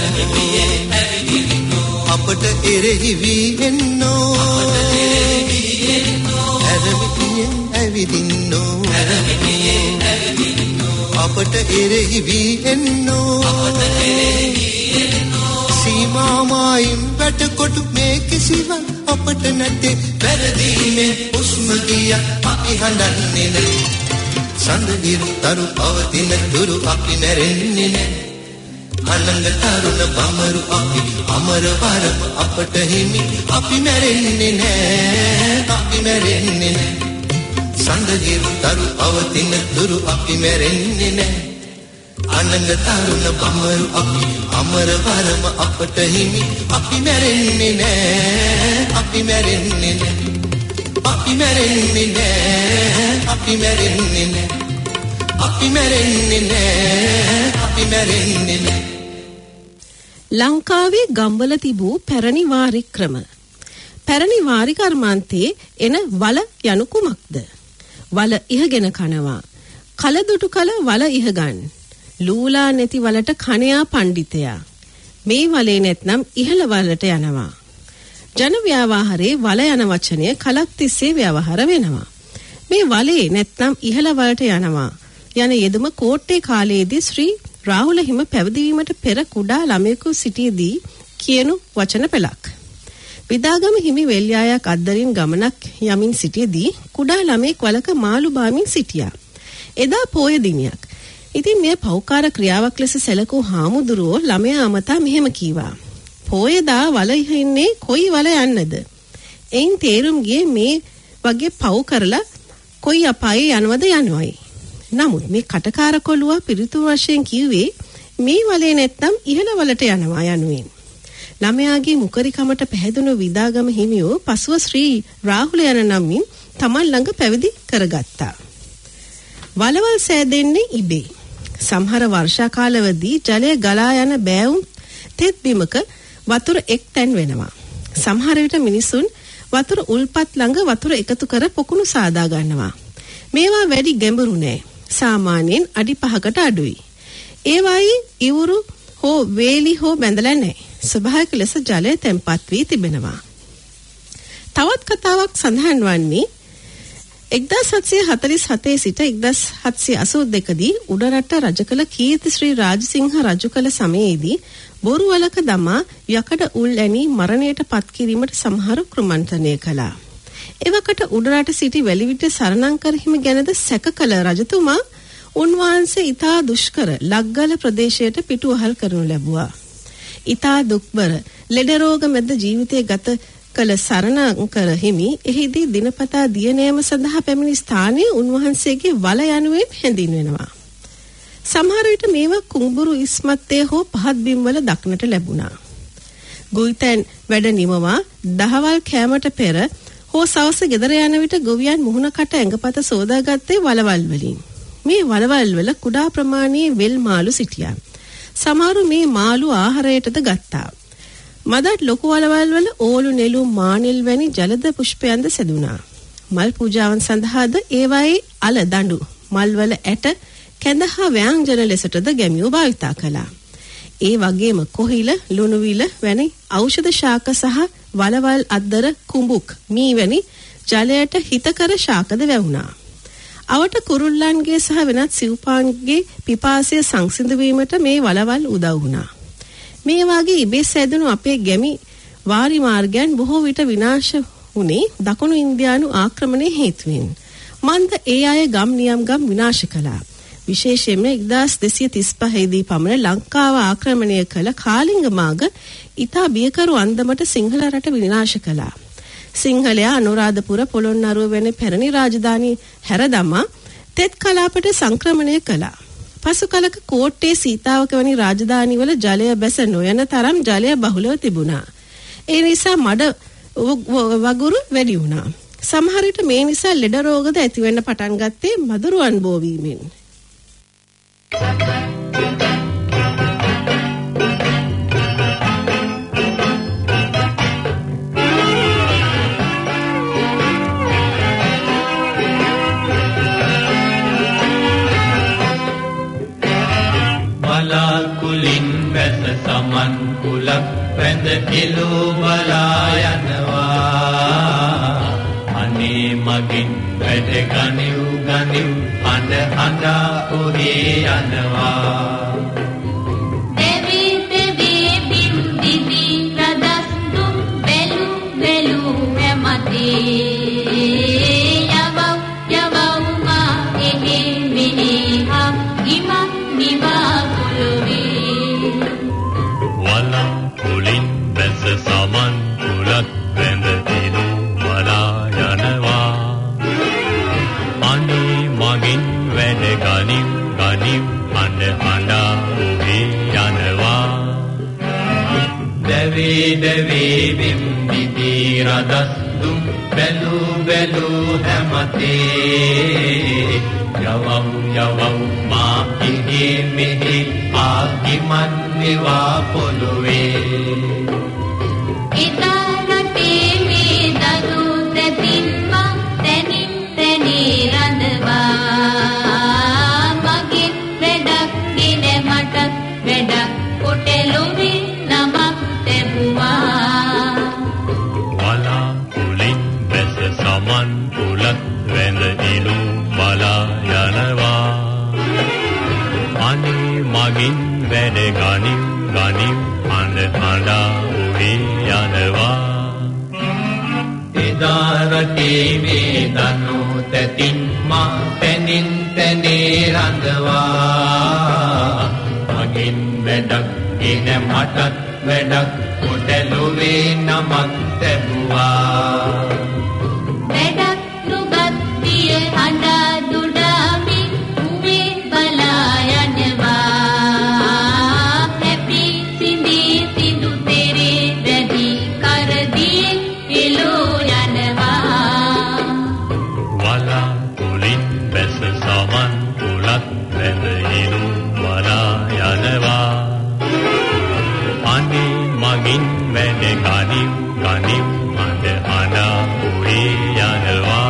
අපට එරෙහි වී එන්නෝ ඇරමිටියෙන් ඇවිදින්නෝ අපට එරෙහි වී එන්නෝ සීමාමායින් වැටකොටු මේ කිසිවක් අපට නැත්තේ වැරදීමේ උස්ම ගියා අපි හඬන්නේ නැහැ සඳගිරු තරු පවතින දුරු අපි මැරෙන්නේ නැහැ අනංග තරුණ බඹරු අපි අමර වරම අපට හිමි අපි මැරෙන්නේ නැහැ අපි මැරෙන්නේ නැහැ සඳගිරු තරු පවතින දුරු අපි මැරෙන්නේ නැහැ අනංග තරුණ බඹරු අපි අමර වරම අපට හිමි අපි මැරෙන්නේ නැහැ අපි මැරෙන්නේ නැහැ අපි මැරෙන්නේ නැහැ අපි මැරෙන්නේ නැහැ අපි මැරෙන්නේ නැහැ අපි මැරෙන්නේ නැහැ ලංකාවේ ගම්වල තිබූ පැරණි වාරි ක්‍රම පැරණි වාරි කර්මාන්තයේ එන වල යනු කුමක්ද වල ඉහගෙන කනවා කලදුටු කල වල ඉහගන් ලූලා නැති වලට කණයා පඬිතයා මේ වලේ නැත්නම් ඉහළ වලට යනවා ජන ව්‍යවහාරයේ වල යන වචනය කලක් තිස්සේ ව්‍යවහාර වෙනවා මේ වලේ නැත්නම් ඉහළ වලට යනවා යන යෙදුම කෝට්ටේ කාලයේදී ශ්‍රී රාහුල හිම පැවිදිවීමට පෙර කුඩා ළමයෙකු සිටියේදී කියනු වචන පෙළක්. විදාගම හිමි වෙල්යායක් අද්දරින් ගමනක් යමින් සිටියේදී කුඩා ළමයෙක් වලක මාළු බාමින් සිටියා. එදා පෝය දිනයක්. ඉතින් මේ පෞකාර ක්‍රියාවක් ලෙස සැලකූ හාමුදුරුවෝ ළමයා අමතා මෙහෙම කීවා. පෝයදා වල ඉන්නේ කොයි වල යන්නද? එයින් තේරුම් ගියේ මේ වගේ පව් කරලා කොයි අපායේ යනවද යනවයි. නමුත් මේ කටකාර කොළුවා පිරිතුරු වශයෙන් කිව්වේ මේ වලේ නැත්තම් ඉහළ වලට යනවා යනුවෙන්. ළමයාගේ මුකරිකමට පැහැදුණු විදාගම හිමියෝ පසුව ශ්‍රී රාහුල යන නමින් තමන් ළඟ පැවිදි කරගත්තා. වලවල් සෑදෙන්නේ ඉබේ. සමහර වර්ෂා කාලවලදී ජලය ගලා යන බෑවුම් තෙත් බිමක වතුර එක් තැන් වෙනවා. සමහර විට මිනිසුන් වතුර උල්පත් ළඟ වතුර එකතු කර පොකුණු සාදා ගන්නවා. මේවා වැඩි ගැඹුරු නෑ. සාමාන්‍යයෙන් අඩි 5කට අඩුයි. ඒවායේ ඉවුරු හෝ වේලි හෝ බැඳලා නැහැ. ස්වභාවික ලෙස ජලය තැම්පත් වී තිබෙනවා. තවත් කතාවක් සඳහන් වන්නේ 1747 සිට 1782 දී උඩරට රජකල කීර්ති ශ්‍රී රාජසිංහ රජු කල සමයේදී බොරුවලක දමා යකඩ උල් ඇනි මරණයට පත් කිරීමට සමහර ක්‍රමන්තනය කළා. එවකට උඩරට සිටි වැලිවිට සරණංකර හිමි ගැනද සැක කළ රජතුමා උන්වහන්සේ ඊතා දුෂ්කර ලග්ගල ප්‍රදේශයට පිටුවහල් කරනු ලැබුවා. ඊතා දුක්බර ලෙඩ රෝග මැද ජීවිතය ගත කළ සරණංකර හිමි එහිදී දිනපතා දියනෑම සඳහා පැමිණි ස්ථානයේ උන්වහන්සේගේ වල යනුවෙන් හැඳින්වෙනවා. සමහර විට මේවා කුඹුරු ඉස්මත්තේ හෝ පහත් බිම්වල දක්නට ලැබුණා. ගොවිතැන් වැඩ නිමවා දහවල් කෑමට පෙර හෝ සවස ගෙදර යන විට ගොවියන් මුහුණකට ඇඟපත සෝදාගත්තේ වලවල් වලින්. මේ වලවල් වල කුඩා ප්‍රමාණයේ වෙල් මාළු සිටියා. සමහරු මේ මාළු ආහාරයටද ගත්තා. මදත් ලොකු වලවල් වල ඕලු නෙළුම් මානෙල් වැනි ජලද පුෂ්පයන්ද සැදුනා. මල් පූජාවන් සඳහාද ඒවායේ අල දඬු මල් වල ඇට කැඳහා ව්‍යංජන ලෙසටද ගැමියෝ භාවිතා කළා. ඒ වගේම කොහිල ලුණුවිල වැනි ඖෂධ ශාක සහ වලවල් අද්දර කුඹුක් මී වැනි ජලයට හිතකර ශාකද වැවුණා. අවට කුරුල්ලන්ගේ සහ වෙනත් සිව්පාන්ගේ පිපාසය සංසිඳ වීමට මේ වලවල් උදව් වුණා. මේ වාගේ ඉබේ සැදුණු අපේ ගැමි වාරි මාර්ගයන් බොහෝ විට විනාශ වුණේ දකුණු ඉන්දියානු ආක්‍රමණය හේතුවෙන්. මන්ද ඒ අය ගම් නියම් ගම් විනාශ කළා. විශේෂයෙන්ම 1235 දී පමණ ලංකාව ආක්‍රමණය කළ කාලිංග මාග ඉතා බියකරු අන්දමට සිංහල රට විනාශ කළා. සිංහලයා අනුරාධපුර පොළොන්නරුව වැනි පැරණි රාජධානී හැර දමා තෙත් කලාපට සංක්‍රමණය කළා. පසු කලක කෝට්ටේ සීතාවක වැනි රාජධානිවල ජලය බැස නොයන තරම් ජලය බහුලව තිබුණා. ඒ නිසා මඩ වගුරු වැඩි වුණා. සමහර විට මේ නිසා ලෙඩ රෝගද ඇතිවෙන්න පටන් ගත්තේ මදුරුවන් බෝ වීමෙන්. කුලින් වැස සමන් කුලක් වැඳ එළෝ බලා යනවා. අනේ මගින් වැඩ ගනිව් ගනිව් අඬ හඬා ඔහේ යනවා. දෙවි දෙවි බිම් දිවි රදස් තුම් බැලු බැලු හැමතේ යවව් යවව් මා එහි මිනිහා ඉමක් නිවා සමන් කුලක් වැඳ එළෝ බලා යනවා. අනේ මගින් වැඩ ගනිව් ගනිව් අඬ හඬා ඔහේ යනවා. දැවේ දැවේ බිම් දිවි රදස් දුම් බැලු බැලු හැමතේ යවව් යවව් මා එහි මෙහි ආගිමන් නිවා පොළොවේ. ඉතාරටේ මේ දරු දෙතින්ම තැනින් තැනී රඳවා මගේ වැඩක් ගෙන මට වැඩක් කොටලොවේ නමක් තැබුවා. වලා කුලින් බැස සමන් කුලක් වැඳ එළෝ බලා යනවා. අනේ මගින් වැඩ ගනිව් ගනිව් අඬ හඬා ඔහේ යනවා. එදා රටේ මේ දනු තැතින් මා තැනින් තැනේ රඳවා. මගින් වැඩක් ගෙන මටත් වැඩක් කොටලොවේ නමක් තැබුවා. වැඩක් නුගත් දිය හඬා දුඩාමි උවේ බලා යනවා. හැපි සිඳි සිඳු තෙරේ වැඩි කරදී එළෝ යනවා. වලා කුලින් බැස සමන් කුලක් වැඳ එළෝ බලා යනවා. අනේ මගින් වැඩ ගනිව් ගනිව් අඬ හඬා ඔහේ යනවා.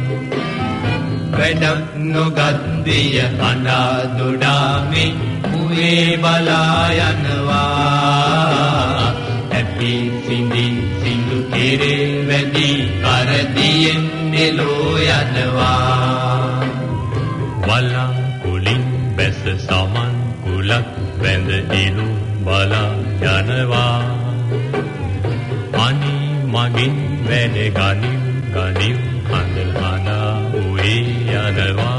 වැඩක් නොගත් දිය හඬා දුඩාමි උවේ බලා යනවා. හැපි සිඳි සිඳු කෙරේ වැඩි කරදියෙන් එළෝ යනවා. වලා කුලින් බැස සමන් කුලක් වැඳ එළෝ බලා යනවා. අනේ මගින් වැඩ ගනිව් ගනිව් අඬ හඬා ඔහේ යනවා.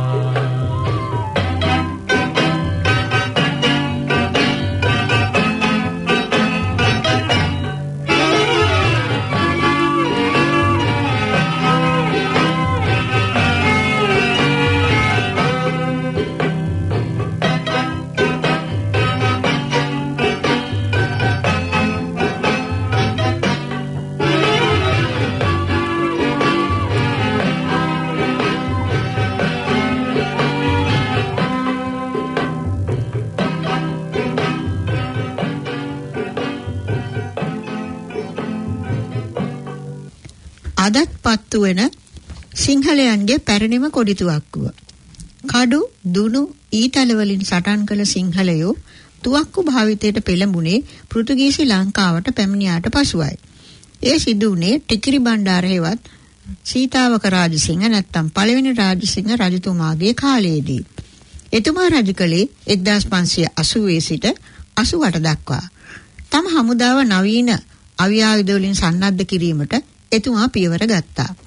අදත් පත්තු වෙන සිංහලයන්ගේ පැරණිම කොඩි තුවක්කුව. කඩු දුනු ඊතල වලින් සටන් කළ සිංහලයෝ තුවක්කු භාවිතයට පෙළඹුණේ පෘතුගීසි ලංකාවට පැමිණියාට පසුවයි. ඒ සිදු වුණේ ටිකිරි බණ්ඩාර හේවත් සීතාවක රාජසිංහ නැත්තම් පළවෙනි රාජසිංහ රජතුමාගේ කාලයේදී. එතුමා රජ කළේ 1580 සිට 88 දක්වා. තම හමුදාව නවීන අවි ආයුධ වලින් සන්නද්ධ කිරීමට එතුමා පියවර ගත්තා.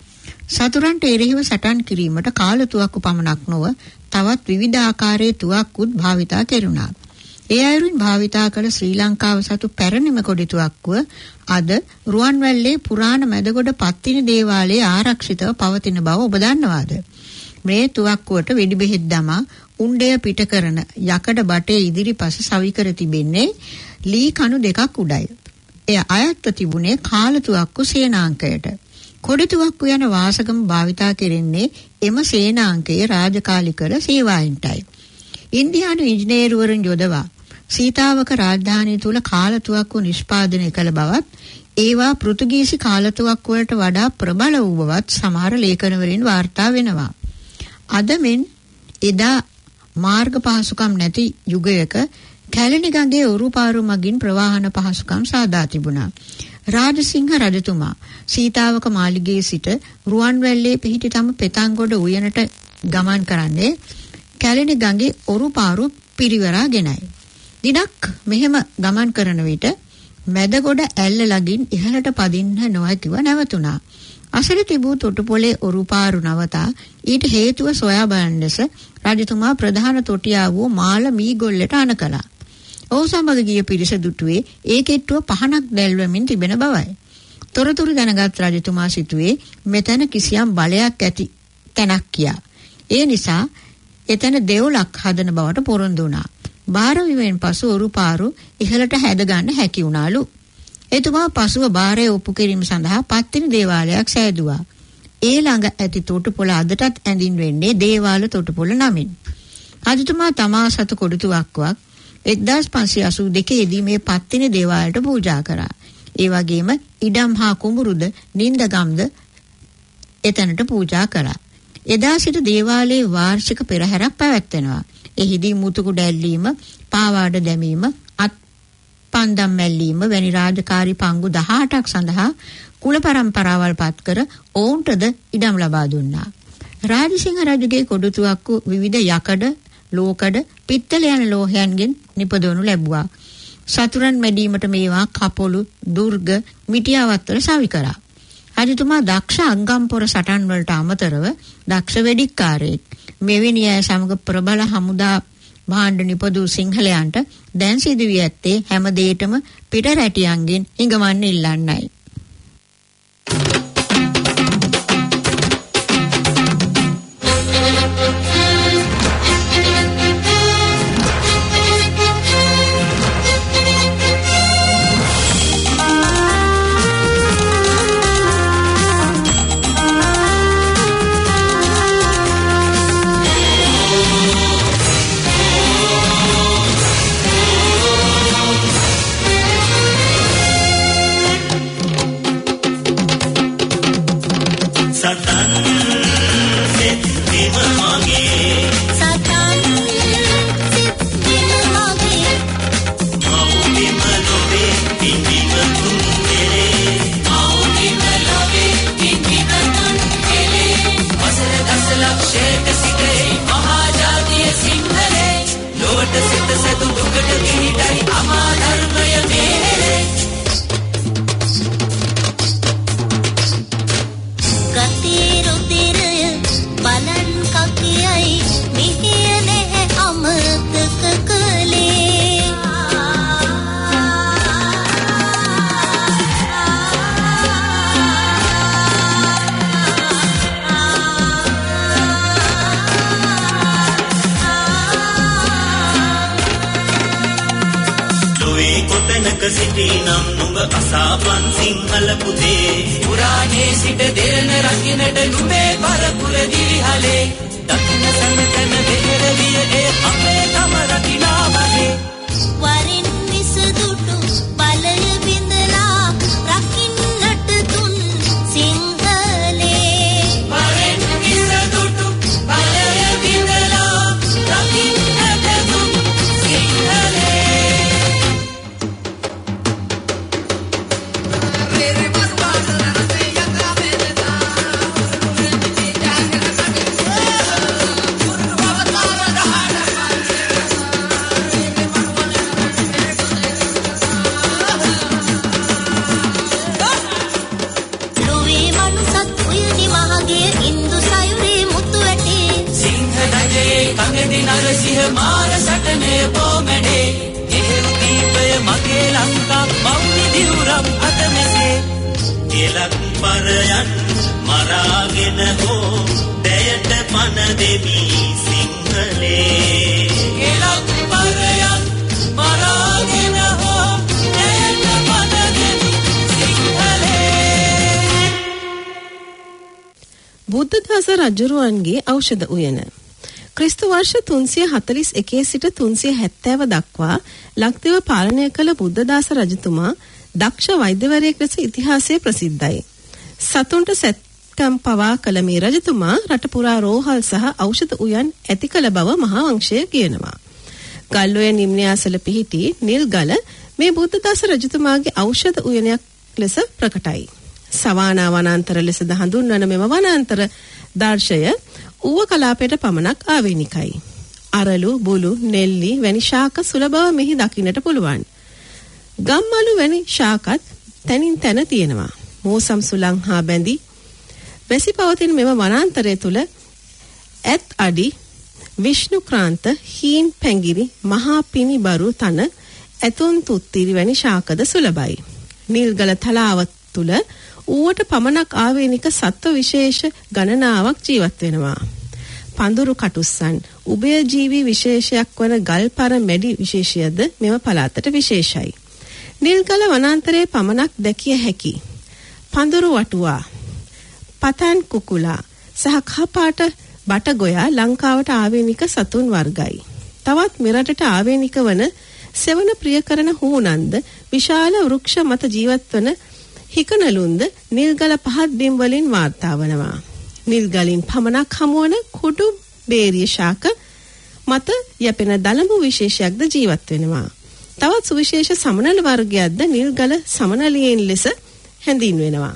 සතුරන්ට එරෙහිව සටන් කිරීමට කාලතුවක්කු පමණක් නොව තවත් විවිධ ආකාරයේ තුවක්කුත් භාවිතා කෙරුණා. ඒ අයුරින් භාවිතා කළ ශ්‍රී ලංකාව සතු පැරණිම කොඩි තුවක්කුව අද රුවන්වැල්ලේ පුරාණ මැදගොඩ පත්තිනි දේවාලයේ ආරක්ෂිතව පවතින බව ඔබ දන්නවාද? මේ තුවක්කුවට වෙඩි බෙහෙත් දමා උණ්ඩය පිට කරන යකඩ බටේ ඉදිරිපස සවිකර තිබෙන්නේ ලී කණු දෙකක් උඩයි. එය අයත්ව තිබුණේ කාලතුවක්කු සේනාංකයට. කොඩි තුවක්කු යන වාසගම භාවිතා කෙරෙන්නේ එම සේනාංකයේ රාජකාලි කළ සේවායින්ටයි. ඉන්දියානු ඉංජිනේරුවරුන් යොදවා සීතාවක රාජධානිය තුල කාලතුවක්කු නිෂ්පාදනය කළ බවත් ඒවා පෘතුගීසි කාලතුවක්කු වලට වඩා ප්‍රබල වූ බවත් සමහර ලේඛනවලින් වාර්තා වෙනවා. අද මෙන් එදා මාර්ග පහසුකම් නැති යුගයක කැලණි ගඟේ ඔරුපාරු මගින් ප්‍රවාහන පහසුකම් සාදා තිබුණා. රාජසිංහ රජතුමා සීතාවක මාලිගයේ සිට රුවන්වැල්ලේ පිහිටි තම පෙතන්ගොඩ උයනට ගමන් කරන්නේ කැලණි ගඟේ ඔරුපාරු පිරිවරාගෙනයි. දිනක් මෙහෙම ගමන් කරන විට මැදගොඩ ඇල්ල ළඟින් ඉහළට පදින්න නොහැකිව නැවතුණා. අසල තිබූ තොටුපොලේ ඔරුපාරු නවතා ඊට හේතුව සොයා බලන ලෙස රජතුමා ප්‍රධාන තොටියා වූ මාළ මීගොල්ලට අණ කළා. ඔහු සමග ගිය පිරිස දුටුවේ ඒ කෙට්ටුව පහනක් දැල්වමින් තිබෙන බවයි. තොරතුරු දැනගත් රජතුමා සිතුවේ මෙතන කිසියම් බලයක් ඇති තැනක් කියා. ඒ නිසා එතන දෙවුලක් හදන බවට පොරොන්දු වුණා. බාරවිවෙන් පසු ඔරුපාරු ඉහළට හැද ගන්න හැකි වුණාලු. එතුමා පසුව බාරය ඔප්පු කිරීම සඳහා පත්තිනි දේවාලයක් සෑදුවා. ඒ ළඟ ඇති තොටුපොළ අදටත් ඇඳින් වෙන්නේ දේවාල තොටුපොළ නමින්. රජතුමා තමා සතු කොඩිතුවක්කුවක් 1582 දී මේ පත්තිනි දේවාලයට පූජා කරා. ඒ වගේම ඉඩම් හා කුඹුරුද නින්දගම්ද එතනට පූජා කළා. එදා සිට දේවාලයේ වාර්ෂික පෙරහැරක් පැවැත්වෙනවා. එහිදී මුතුකුඩ ඇල්ලීම, පාවාඩ දැමීම, අත් පන්දම් මැල්ලීම වැනි රාජකාරී පංගු 18ක් සඳහා කුල පරම්පරාවල් පත් කර ඔවුන්ටද ඉඩම් ලබා දුන්නා. රාජසිංහ රජුගේ කොඩුතුවක්කු විවිධ යකඩ, ලෝකඩ, පිත්තල යන ලෝහයන්ගෙන් නිපදවනු ලැබුවා. සතුරන් මැඩීමට මේවා කපොළු, දුර්ග, මිටියාවත්වල සවි කරා. රජතුමා දක්ෂ අංගම්පොර සටන් වලට අමතරව දක්ෂ වෙඩික්කාරයෙක්. මෙවැනි අය සමග ප්‍රබල හමුදා භාණ්ඩ නිපදූ සිංහලයන්ට දැන් සිදු වී ඇත්තේ හැම දෙයකම පිට රැටියන්ගෙන් හිඟවන්න ඉල්ලන්නයි. සිටිනම් නුඹ අසාපන් සිංහල පුතේ පුරාණේ සිට දෙරණ රකින්නට නුඹේ පරපුර දිවිහලේ දකින්න සමතන දෙහෙරවිය ඒ අපේ තම රකිනා වගේ වරින් විසදුටු බලය බිඳලා රකින්නට තුන් සිංහලේ වරින් විසදුටු බලය බිඳලා රකින්නට තුන් සිංහලේ නරසිහ මාර සටනේ බොමැඩේ එහෙව් දීපය මගේ ලංකා මෞනි දිවුරම් අත මෙසේ කෙලක් පරයන් මරාගෙන හෝ දැයට පන දෙමි සිංහලේ කෙලක් පරයන් මරාගෙන හෝ දැයට පන දෙමි සිංහලේ. බුද්ධදාස රජුරුවන්ගේ ඖෂධ උයන ක්‍රිස්තු වර්ෂ 341 සිට 370 දක්වා ලක්දිව පාලනය කළ බුද්ධදාස රජතුමා දක්ෂ වෛද්‍යවරයෙක් ලෙස ඉතිහාසයේ ප්‍රසිද්ධයි. සතුන්ට සැත්කම් පවා කළ මේ රජතුමා රට පුරා රෝහල් සහ ඖෂධ උයන් ඇති කළ බව මහා වංශය කියනවා. ගල්ඔය නිම්නයාසල පිහිටි නිල්ගල මේ බුද්ධදාස රජතුමාගේ ඖෂධ උයනයක් ලෙස ප්‍රකටයි. සවානා වනාන්තර ලෙසද හඳුන්වන මෙම වනාන්තර දර්ශය ඌව කලාපයට පමණක් ආවේනිකයි. අරලු, බුලු, නෙල්ලි වැනි ශාක සුලභව මෙහි දකින්නට පුළුවන්. ගම්මලු වැනි ශාකත් තනින් තන තියෙනවා. මෝසම් සුලං හා බැඳි වැසි පවතින මෙම වනාන්තරය තුල ඇත් අඩි, විෂ්ණුක්‍රාන්ත, හීන් පැංගිරි, මහා පිනිබරු තන, ඇතුන් තුත්තිරි වැනි ශාකද සුලභයි. නිල්ගල තලාව තුල ඌවට පමණක් ආවේනික සත්ව විශේෂ ගණනාවක් ජීවත් වෙනවා. පඳුරු කටුස්සන් උභයජීවී විශේෂයක් වන ගල්පර මැඩි විශේෂයද මෙම පළාතට විශේෂයි. නිල්ගල වනාන්තරයේ පමණක් දැකිය හැකි පඳුරු වටුවා, පතන් කුකුලා සහ කහපාට බටගොයා ලංකාවට ආවේනික සතුන් වර්ගයි. තවත් මෙරටට ආවේනික වන සෙවන ප්‍රියකරන හූනන්ද විශාල වෘක්ෂ මත ජීවත් වන හිකනලුන්ද නිල්ගල පහත් බිම් වලින් වාර්තා වනවා. නිල්ගලින් පමණක් හමුවන කුඩු බේරිය ශාක මත යැපෙන දලඹු විශේෂයක්ද ජීවත් වෙනවා. තවත් සුවිශේෂ සමනල වර්ගයක්ද නිල්ගල සමනලියෙන් ලෙස හැඳින්වෙනවා.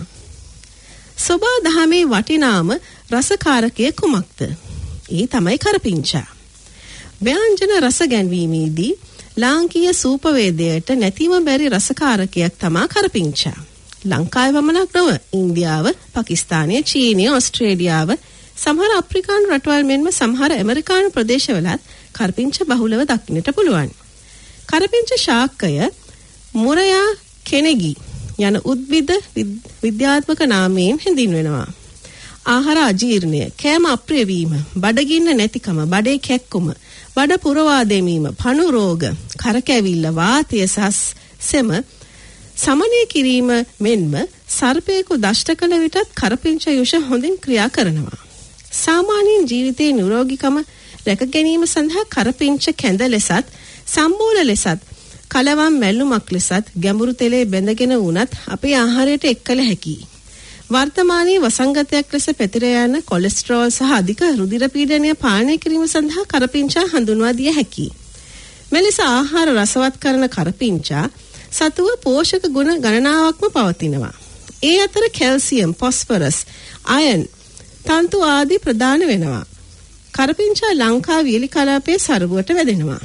සෝබා දහමේ වටිනාම රසකාරකය කුමක්ද? ඒ තමයි කරපිංචා. ව්‍යංජන රස ගැන්වීමේදී ලාංකීය සූපවේදයට නැතිව බැරි රසකාරකයක් තමා කරපිංචා. ලංකාවේ පමණක් නොව ඉන්දියාව, පාකිස්තානය, චීනය, ඕස්ට්‍රේලියාව, සමහර අප්‍රිකානු රටවල් මෙන්ම සමහර ඇමරිකානු ප්‍රදේශවලත් කරපිංච බහුලව දක්නට පුළුවන්. කරපිංච ශාකය මුරයා කෙනෙගි යන උද්භිද විද්‍යාත්මක නාමයෙන් හැඳින්වෙනවා. ආහාර අජීර්ණය, කෑම අප්‍රිය වීම, බඩගින්න නැතිකම, බඩේ කැක්කුම, බඩ පුරවා දැමීම, පණු රෝග, කරකැවිල්ල, වාතය සහ සෙම සමනය කිරීම මෙන්ම සර්පයෙකු දෂ්ට කළ විටත් කරපිංච යුෂ හොඳින් ක්‍රියා කරනවා. සාමාන්‍යයෙන් ජීවිතයේ නිරෝගීකම රැක ගැනීම සඳහා කරපිංච කැඳ ලෙසත්, සම්බෝල ලෙසත්, කලවම් මැල්ලුමක් ලෙසත් ගැඹුරු තෙලේ බැඳගෙන වුණත් අපේ ආහාරයට එක් කළ හැකියි. වර්තමානයේ වසංගතයක් ලෙස පැතිර යන කොලෙස්ටරෝල් සහ අධික රුධිර පීඩනය පාලනය කිරීම සඳහා කරපිංචා හඳුන්වා දිය හැකියි. මෙලෙස ආහාර රසවත් කරන කරපිංචා සතුව පෝෂක ගුණ ගණනාවක්ම පවතිනවා. ඒ අතර කැල්සියම්, ෆොස්ෆරස්, අයන්, තන්තු ආදී ප්‍රදාන වෙනවා. කරපිංචා ලංකා වියලි කලාපයේ සරුවට වැදෙනවා.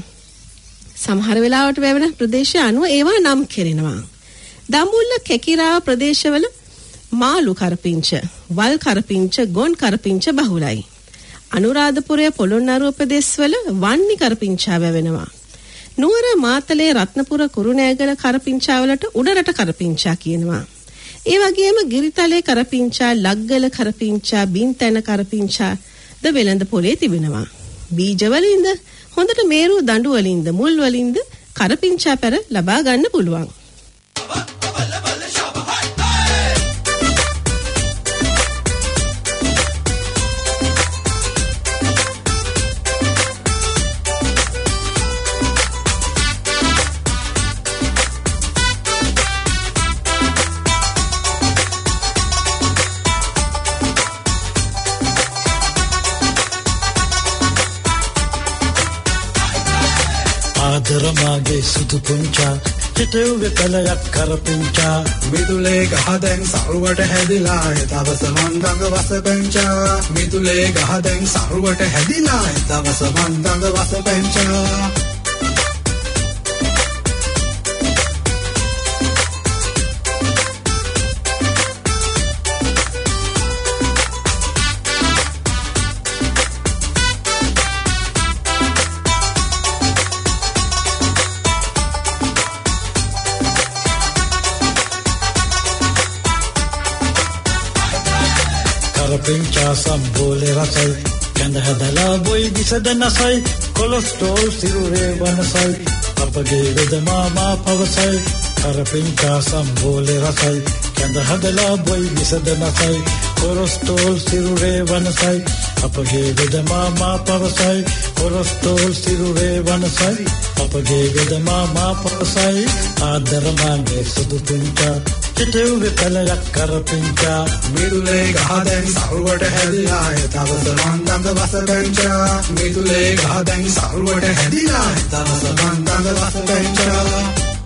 සමහර වෙලාවට වැවෙන ප්‍රදේශ අනුව ඒවා නම් කෙරෙනවා. දඹුල්ල, කෙකිරාව ප්‍රදේශවල මාළු කරපිංච, වල් කරපිංච, ගොන් කරපිංච බහුලයි. අනුරාධපුරය, පොළොන්නරුව ප්‍රදේශවල වන්නි කරපිංචා වැවෙනවා. නුවර, මාතලේ, රත්නපුර, කුරුණෑගල කරපිංචාවලට උඩරට කරපිංචා කියනවා. ඒ වගේම ගිරිතලේ කරපිංචා, ලග්ගල කරපිංචා, බින්තැන කරපිංචා ද වෙළඳ පොලේ තිබෙනවා. බීජවලින්ද, හොඳට මේරු දඬු වලින්ද, මුල් වලින්ද කරපිංචා පැර ලබා ගන්න පුළුවන්. ආදරමාගේ සුදු පුංචා හිටෙව්වේ කලයක් කරපිංචා මිදුලේ ගහදැන් සරුවට හැදිලා දවස මන්දඟ වසපෙංචා මිදුලේ ගහදැන් සරුවට හැදිලා දවස මන්දඟ වසපෙංචා කරපිංචා සම්බෝලේ රසයි කඳ හදලා බොයි විසද නසයි කොලෙස්ටරෝල් සිරුරේ වනසයි අපගේ වෙද මාමා පවසයි කරපිංචා සම්බෝලේ රසයි කඳ හදලා බොයි විසද නසයි කොලෙස්ටරෝල් සිරුරේ වනසයි අපගේ වෙද මාමා පවසයි කොලෙස්ටරෝල් සිරුරේ වනසයි අපගේ වෙද මාමා පවසයි ආදර මාගේ සුදු පිංචා චිටුවේ පළයක් කරපිංචා මිදුලේ ගහදැන් සරුවට හැදිලා තවස මන්දඟ වසපෙංචා මිදුලේ ගහදැන් සරුවට හැදිලා තවස මන්දඟ වසපෙංචා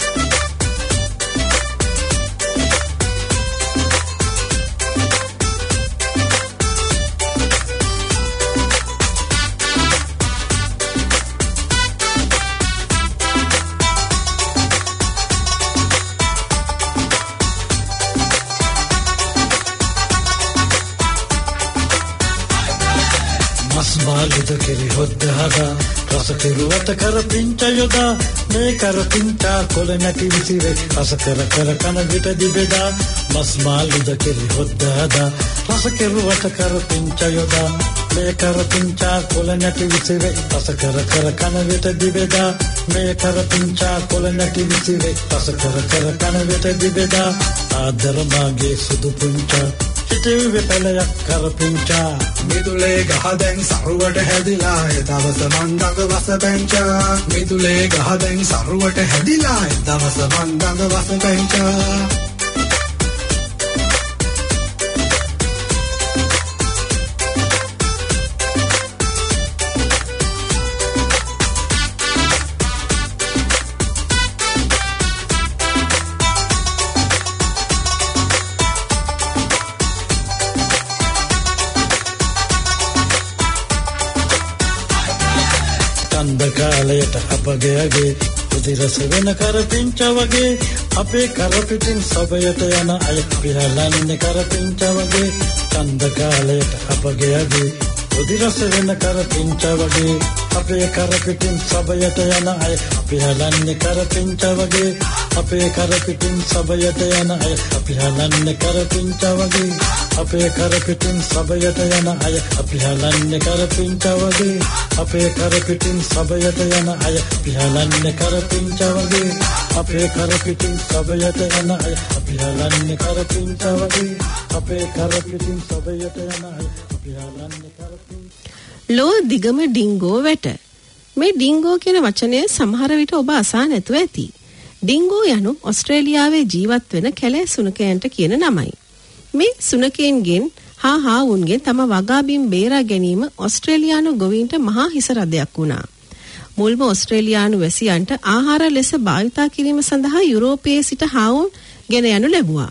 ಮಾಲಿದ ಕೆರಿ ಹೊದ್ದ ಹದ ರಸಕಿರುವತ ಕರಪಿಂಚ ಯೊದ ಮೇ ಕರಪಿಂಚ ಕೊಲೆನ ಕಿವಿಸಿರೆ ರಸಕರ ಕರ ಕನ ಬಿಟ ದಿಬೆದ ಮಸ್ ಮಾಲಿದ ಕೆರಿ ಹೊದ್ದ ಹದ ರಸಕಿರುವತ ಕರಪಿಂಚ ಯೊದ ಮೇ ಕರಪಿಂಚ ಕೊಲೆನ ಕಿವಿಸಿರೆ ರಸಕರ ಕರ ಕನ ಬಿಟ ದಿಬೆದ ಮೇ ಕರಪಿಂಚ ಕೊಲೆನ ಕಿವಿಸಿರೆ ರಸಕರ ಕರ ಕನ ಬಿಟ ದಿಬೆದ ಆದರ ಮಾಗೆ ಸುದು ಪುಂಚ චිටුවේ පළයක් කරපිංචා මිදුලේ ගහදැන් සරුවට හැදිලා දවස මන්දඟ වසපෙංචා මිදුලේ ගහදැන් සරුවට හැදිලා දවස මන්දඟ වසපෙංචා කාලයට අපගේ අගේ උදිරස වෙන කරපිංච වගේ අපේ කරපිටින් සබයට යන අය පිහලන්නේ කරපිංච වගේ චන්ද කාලයට අපගේ අගේ උදිරස වෙන කරපිංච වගේ අපේ කරපිටින් සබයට යන අය පිහලන්නේ කරපිංච වගේ අපේ කරපිටින් සබයට යන අය පිහලන්නේ කරපිංච වගේ අපේ කරපිටින් සබයට යන අය පිහලන්නේ කරපිංච වගේ අපේ කරපිටින් සබයට යන අය පිහලන්නේ කරපිංච වගේ අපේ කරපිටින් සබයට යන අය පිහලන්නේ කරපිංච වගේ අපේ කරපිටින් සබයට යන අය පිහලන්නේ කරපිංච ලෝ දිගම ඩිංගෝ වැට මේ ඩිංගෝ කියන වචනය සමහර විට ඔබ අසා නැතුව ඇති ඩිංගෝ යනු ඔස්ට්‍රේලියාවේ ජීවත් වෙන කැලෑ සුනකයන්ට කියන නමයි මේ සුනකයන්ගෙන් හාවුන්ගෙන් තම වගාබිම් බේරා ගැනීම ඔස්ට්‍රේලියානු ගොවීන්ට මහා හිස රදයක් වුණා. මුල්ම ඔස්ට්‍රේලියානු වැසියන්ට ආහාර ලෙස භාවිතා කිරීම සඳහා යුරෝපයේ සිට හාවුන් ගෙන යනු ලැබුවා.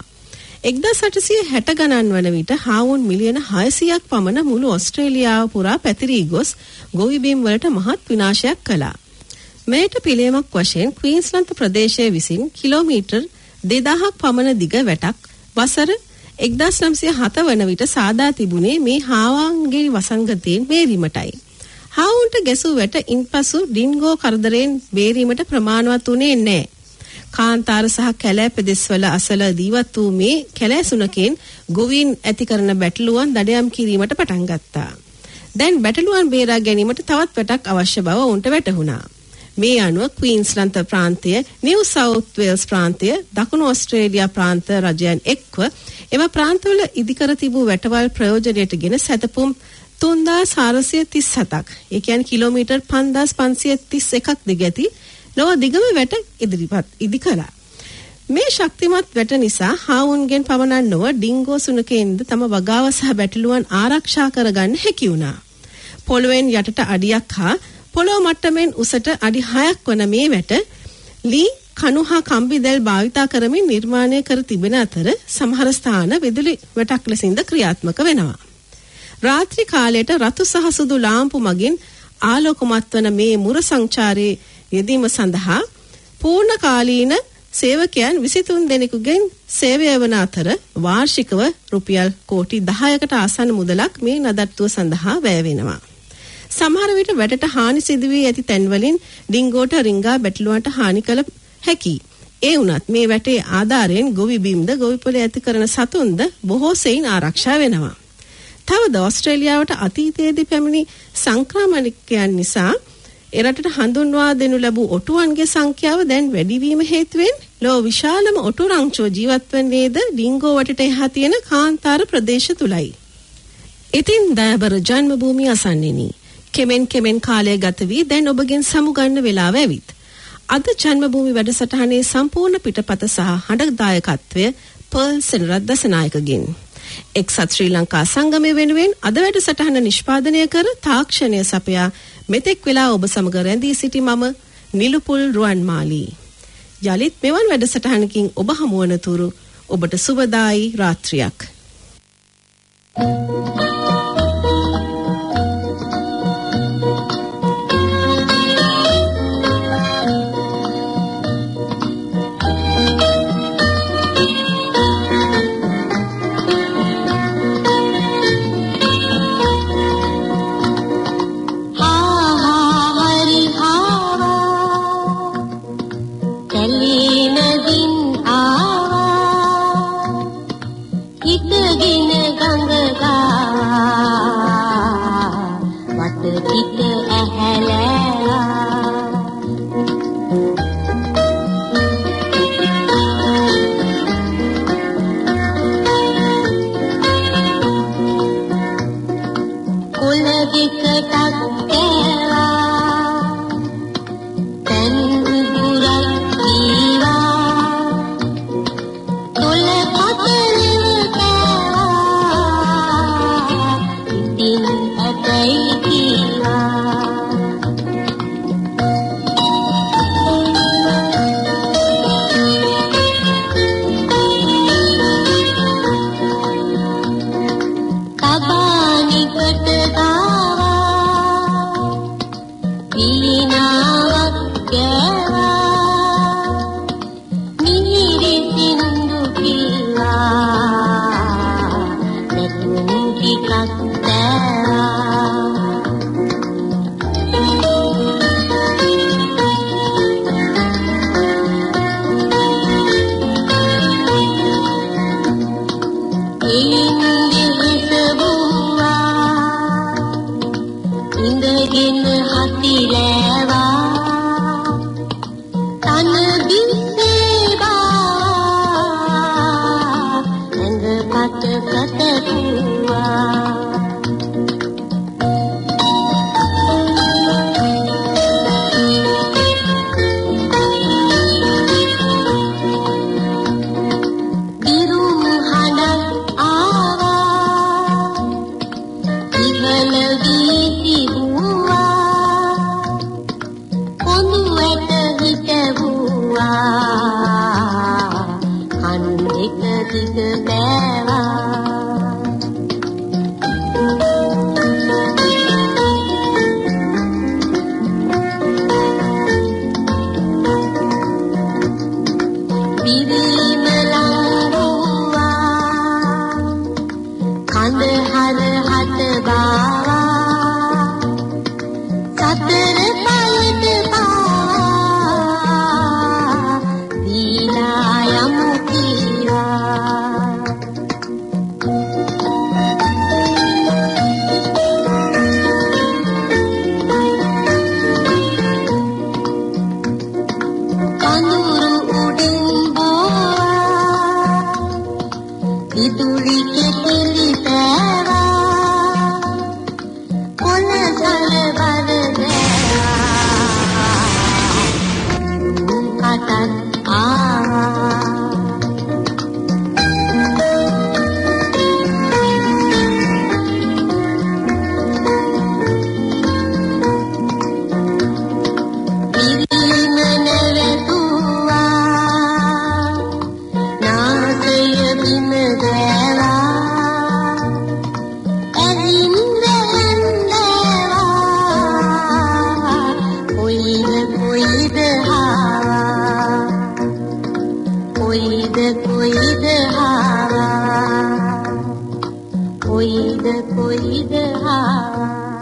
1860 ගණන් වන විට හාවුන් මිලියන 600ක් පමණ මුළු ඔස්ට්‍රේලියාව පුරා පැතිරී ගොස් ගොවිබිම් වලට මහත් විනාශයක් කළා. මෙයට පිළියමක් වශයෙන් ක්වීන්ස්ලන්ත ප්‍රදේශයේ විසින් කිලෝමීටර් 2000ක් පමණ දිග වැටක් වසර 1907 වන විට සාදා තිබුණේ මේ හාවන්ගේ වසංගතයෙන් බේරීමටයි. හාවුන්ට ගැසූ වැට ඉන්පසු ඩින්ගෝ කරදරයෙන් බේරීමට ප්‍රමාණවත් වුණේ නැහැ. කාන්තාර සහ කැලෑ පෙදෙස්වල අසල දීවත් වූ මේ කැලෑ සුනකෙන් ගොවීන් ඇති කරන බැටළුවන් දඩයම් කිරීමට පටන් ගත්තා. දැන් බැටළුවන් බේරා ගැනීමට තවත් වැටක් අවශ්‍ය බව උන්ට වැටහුණා. මේ අනුව ක්වීන්ස්ලන්ත ප්‍රාන්තය, නිව් සවුත් වේල්ස් ප්‍රාන්තය, දකුණු ඕස්ට්‍රේලියා ප්‍රාන්ත රජයන් එක්ව එම ප්‍රාන්තවල ඉදිකර තිබූ වැටවල් ප්‍රයෝජනයටගෙන සැතපුම් 3437ක්, ඒ කියන්නේ කිලෝමීටර් 5531ක් දිග ඇති ලොව දිගම වැට ඉදි කළා. මේ ශක්තිමත් වැට නිසා හාවුන්ගෙන් පමණක් නොව ඩිංගෝ සුනකෙන්ද තම වගාව සහ බැටළුවන් ආරක්ෂා කරගන්න හැකි වුණා. පොළොවෙන් යටට අඩියක් හා පොළොව මට්ටමින් උසට අඩි 6ක් වන මේ වැට ලී කණු හා කම්බි දැල් භාවිතා කරමින් නිර්මාණය කර තිබෙන අතර සමහර ස්ථාන විදුලි වැටක් ලෙසින්ද ක්‍රියාත්මක වෙනවා. රාත්‍රී කාලයට රතු සහ සුදු ලාම්පු මගින් ආලෝකමත් වන මේ මුර සංචාරයේ යෙදීම සඳහා පූර්ණ කාලීන සේවකයන් 23 දෙනෙකුගෙන් සේවය වන අතර වාර්ෂිකව රුපියල් කෝටි 10කට ආසන්න මුදලක් මේ නඩත්තුව සඳහා වැය වෙනවා. සමහර විට වැටට හානි සිදු වී ඇති තැන්වලින් ඩිංගෝට රිංගා බැටළුවන්ට හානි කළ හැකි. ඒ වුණත් මේ වැටේ ආධාරයෙන් ගොවි බිම්ද ගොවිපොළ ඇති කරන සතුන්ද බොහෝ සෙයින් ආරක්ෂා වෙනවා. තවද ඕස්ට්‍රේලියාවට අතීතයේදී පැමිණි සංක්‍රමණිකයන් නිසා එරටට හඳුන්වා දෙනු ලැබූ ඔටුවන්ගේ සංඛ්‍යාව දැන් වැඩිවීම හේතුවෙන් ලෝ විශාලම ඔටු රංචුව ජීවත් වන්නේද ඩිංගෝ වටට එහා තියෙන කාන්තාර ප්‍රදේශ තුලයි. ඉතින් දයාබර ජන්මභූමිය අසන්නෙනි. කෙමෙන් කාලය ගත වී දැන් ඔබගෙන් සමුගන්න වෙලාව ඇවිත්. අද ජන්මභූමි වැඩසටහනේ සම්පූර්ණ පිටපත සහ හඬදායකත්වය පර්ල් සෙනරත් දසනායකගෙන්. එක්සත් ශ්‍රී ලංකා සංගමය වෙනුවෙන් අද වැඩසටහන නිෂ්පාදනය කර තාක්ෂණය සපයා මෙතෙක් වෙලා ඔබ සමග රැඳී සිටි මම නිලුපුල් රුවන්මාලී. යලිත් මෙවන් වැඩසටහනකින් ඔබ හමුවන තුරු ඔබට සුබදායි රාත්‍රියක්. in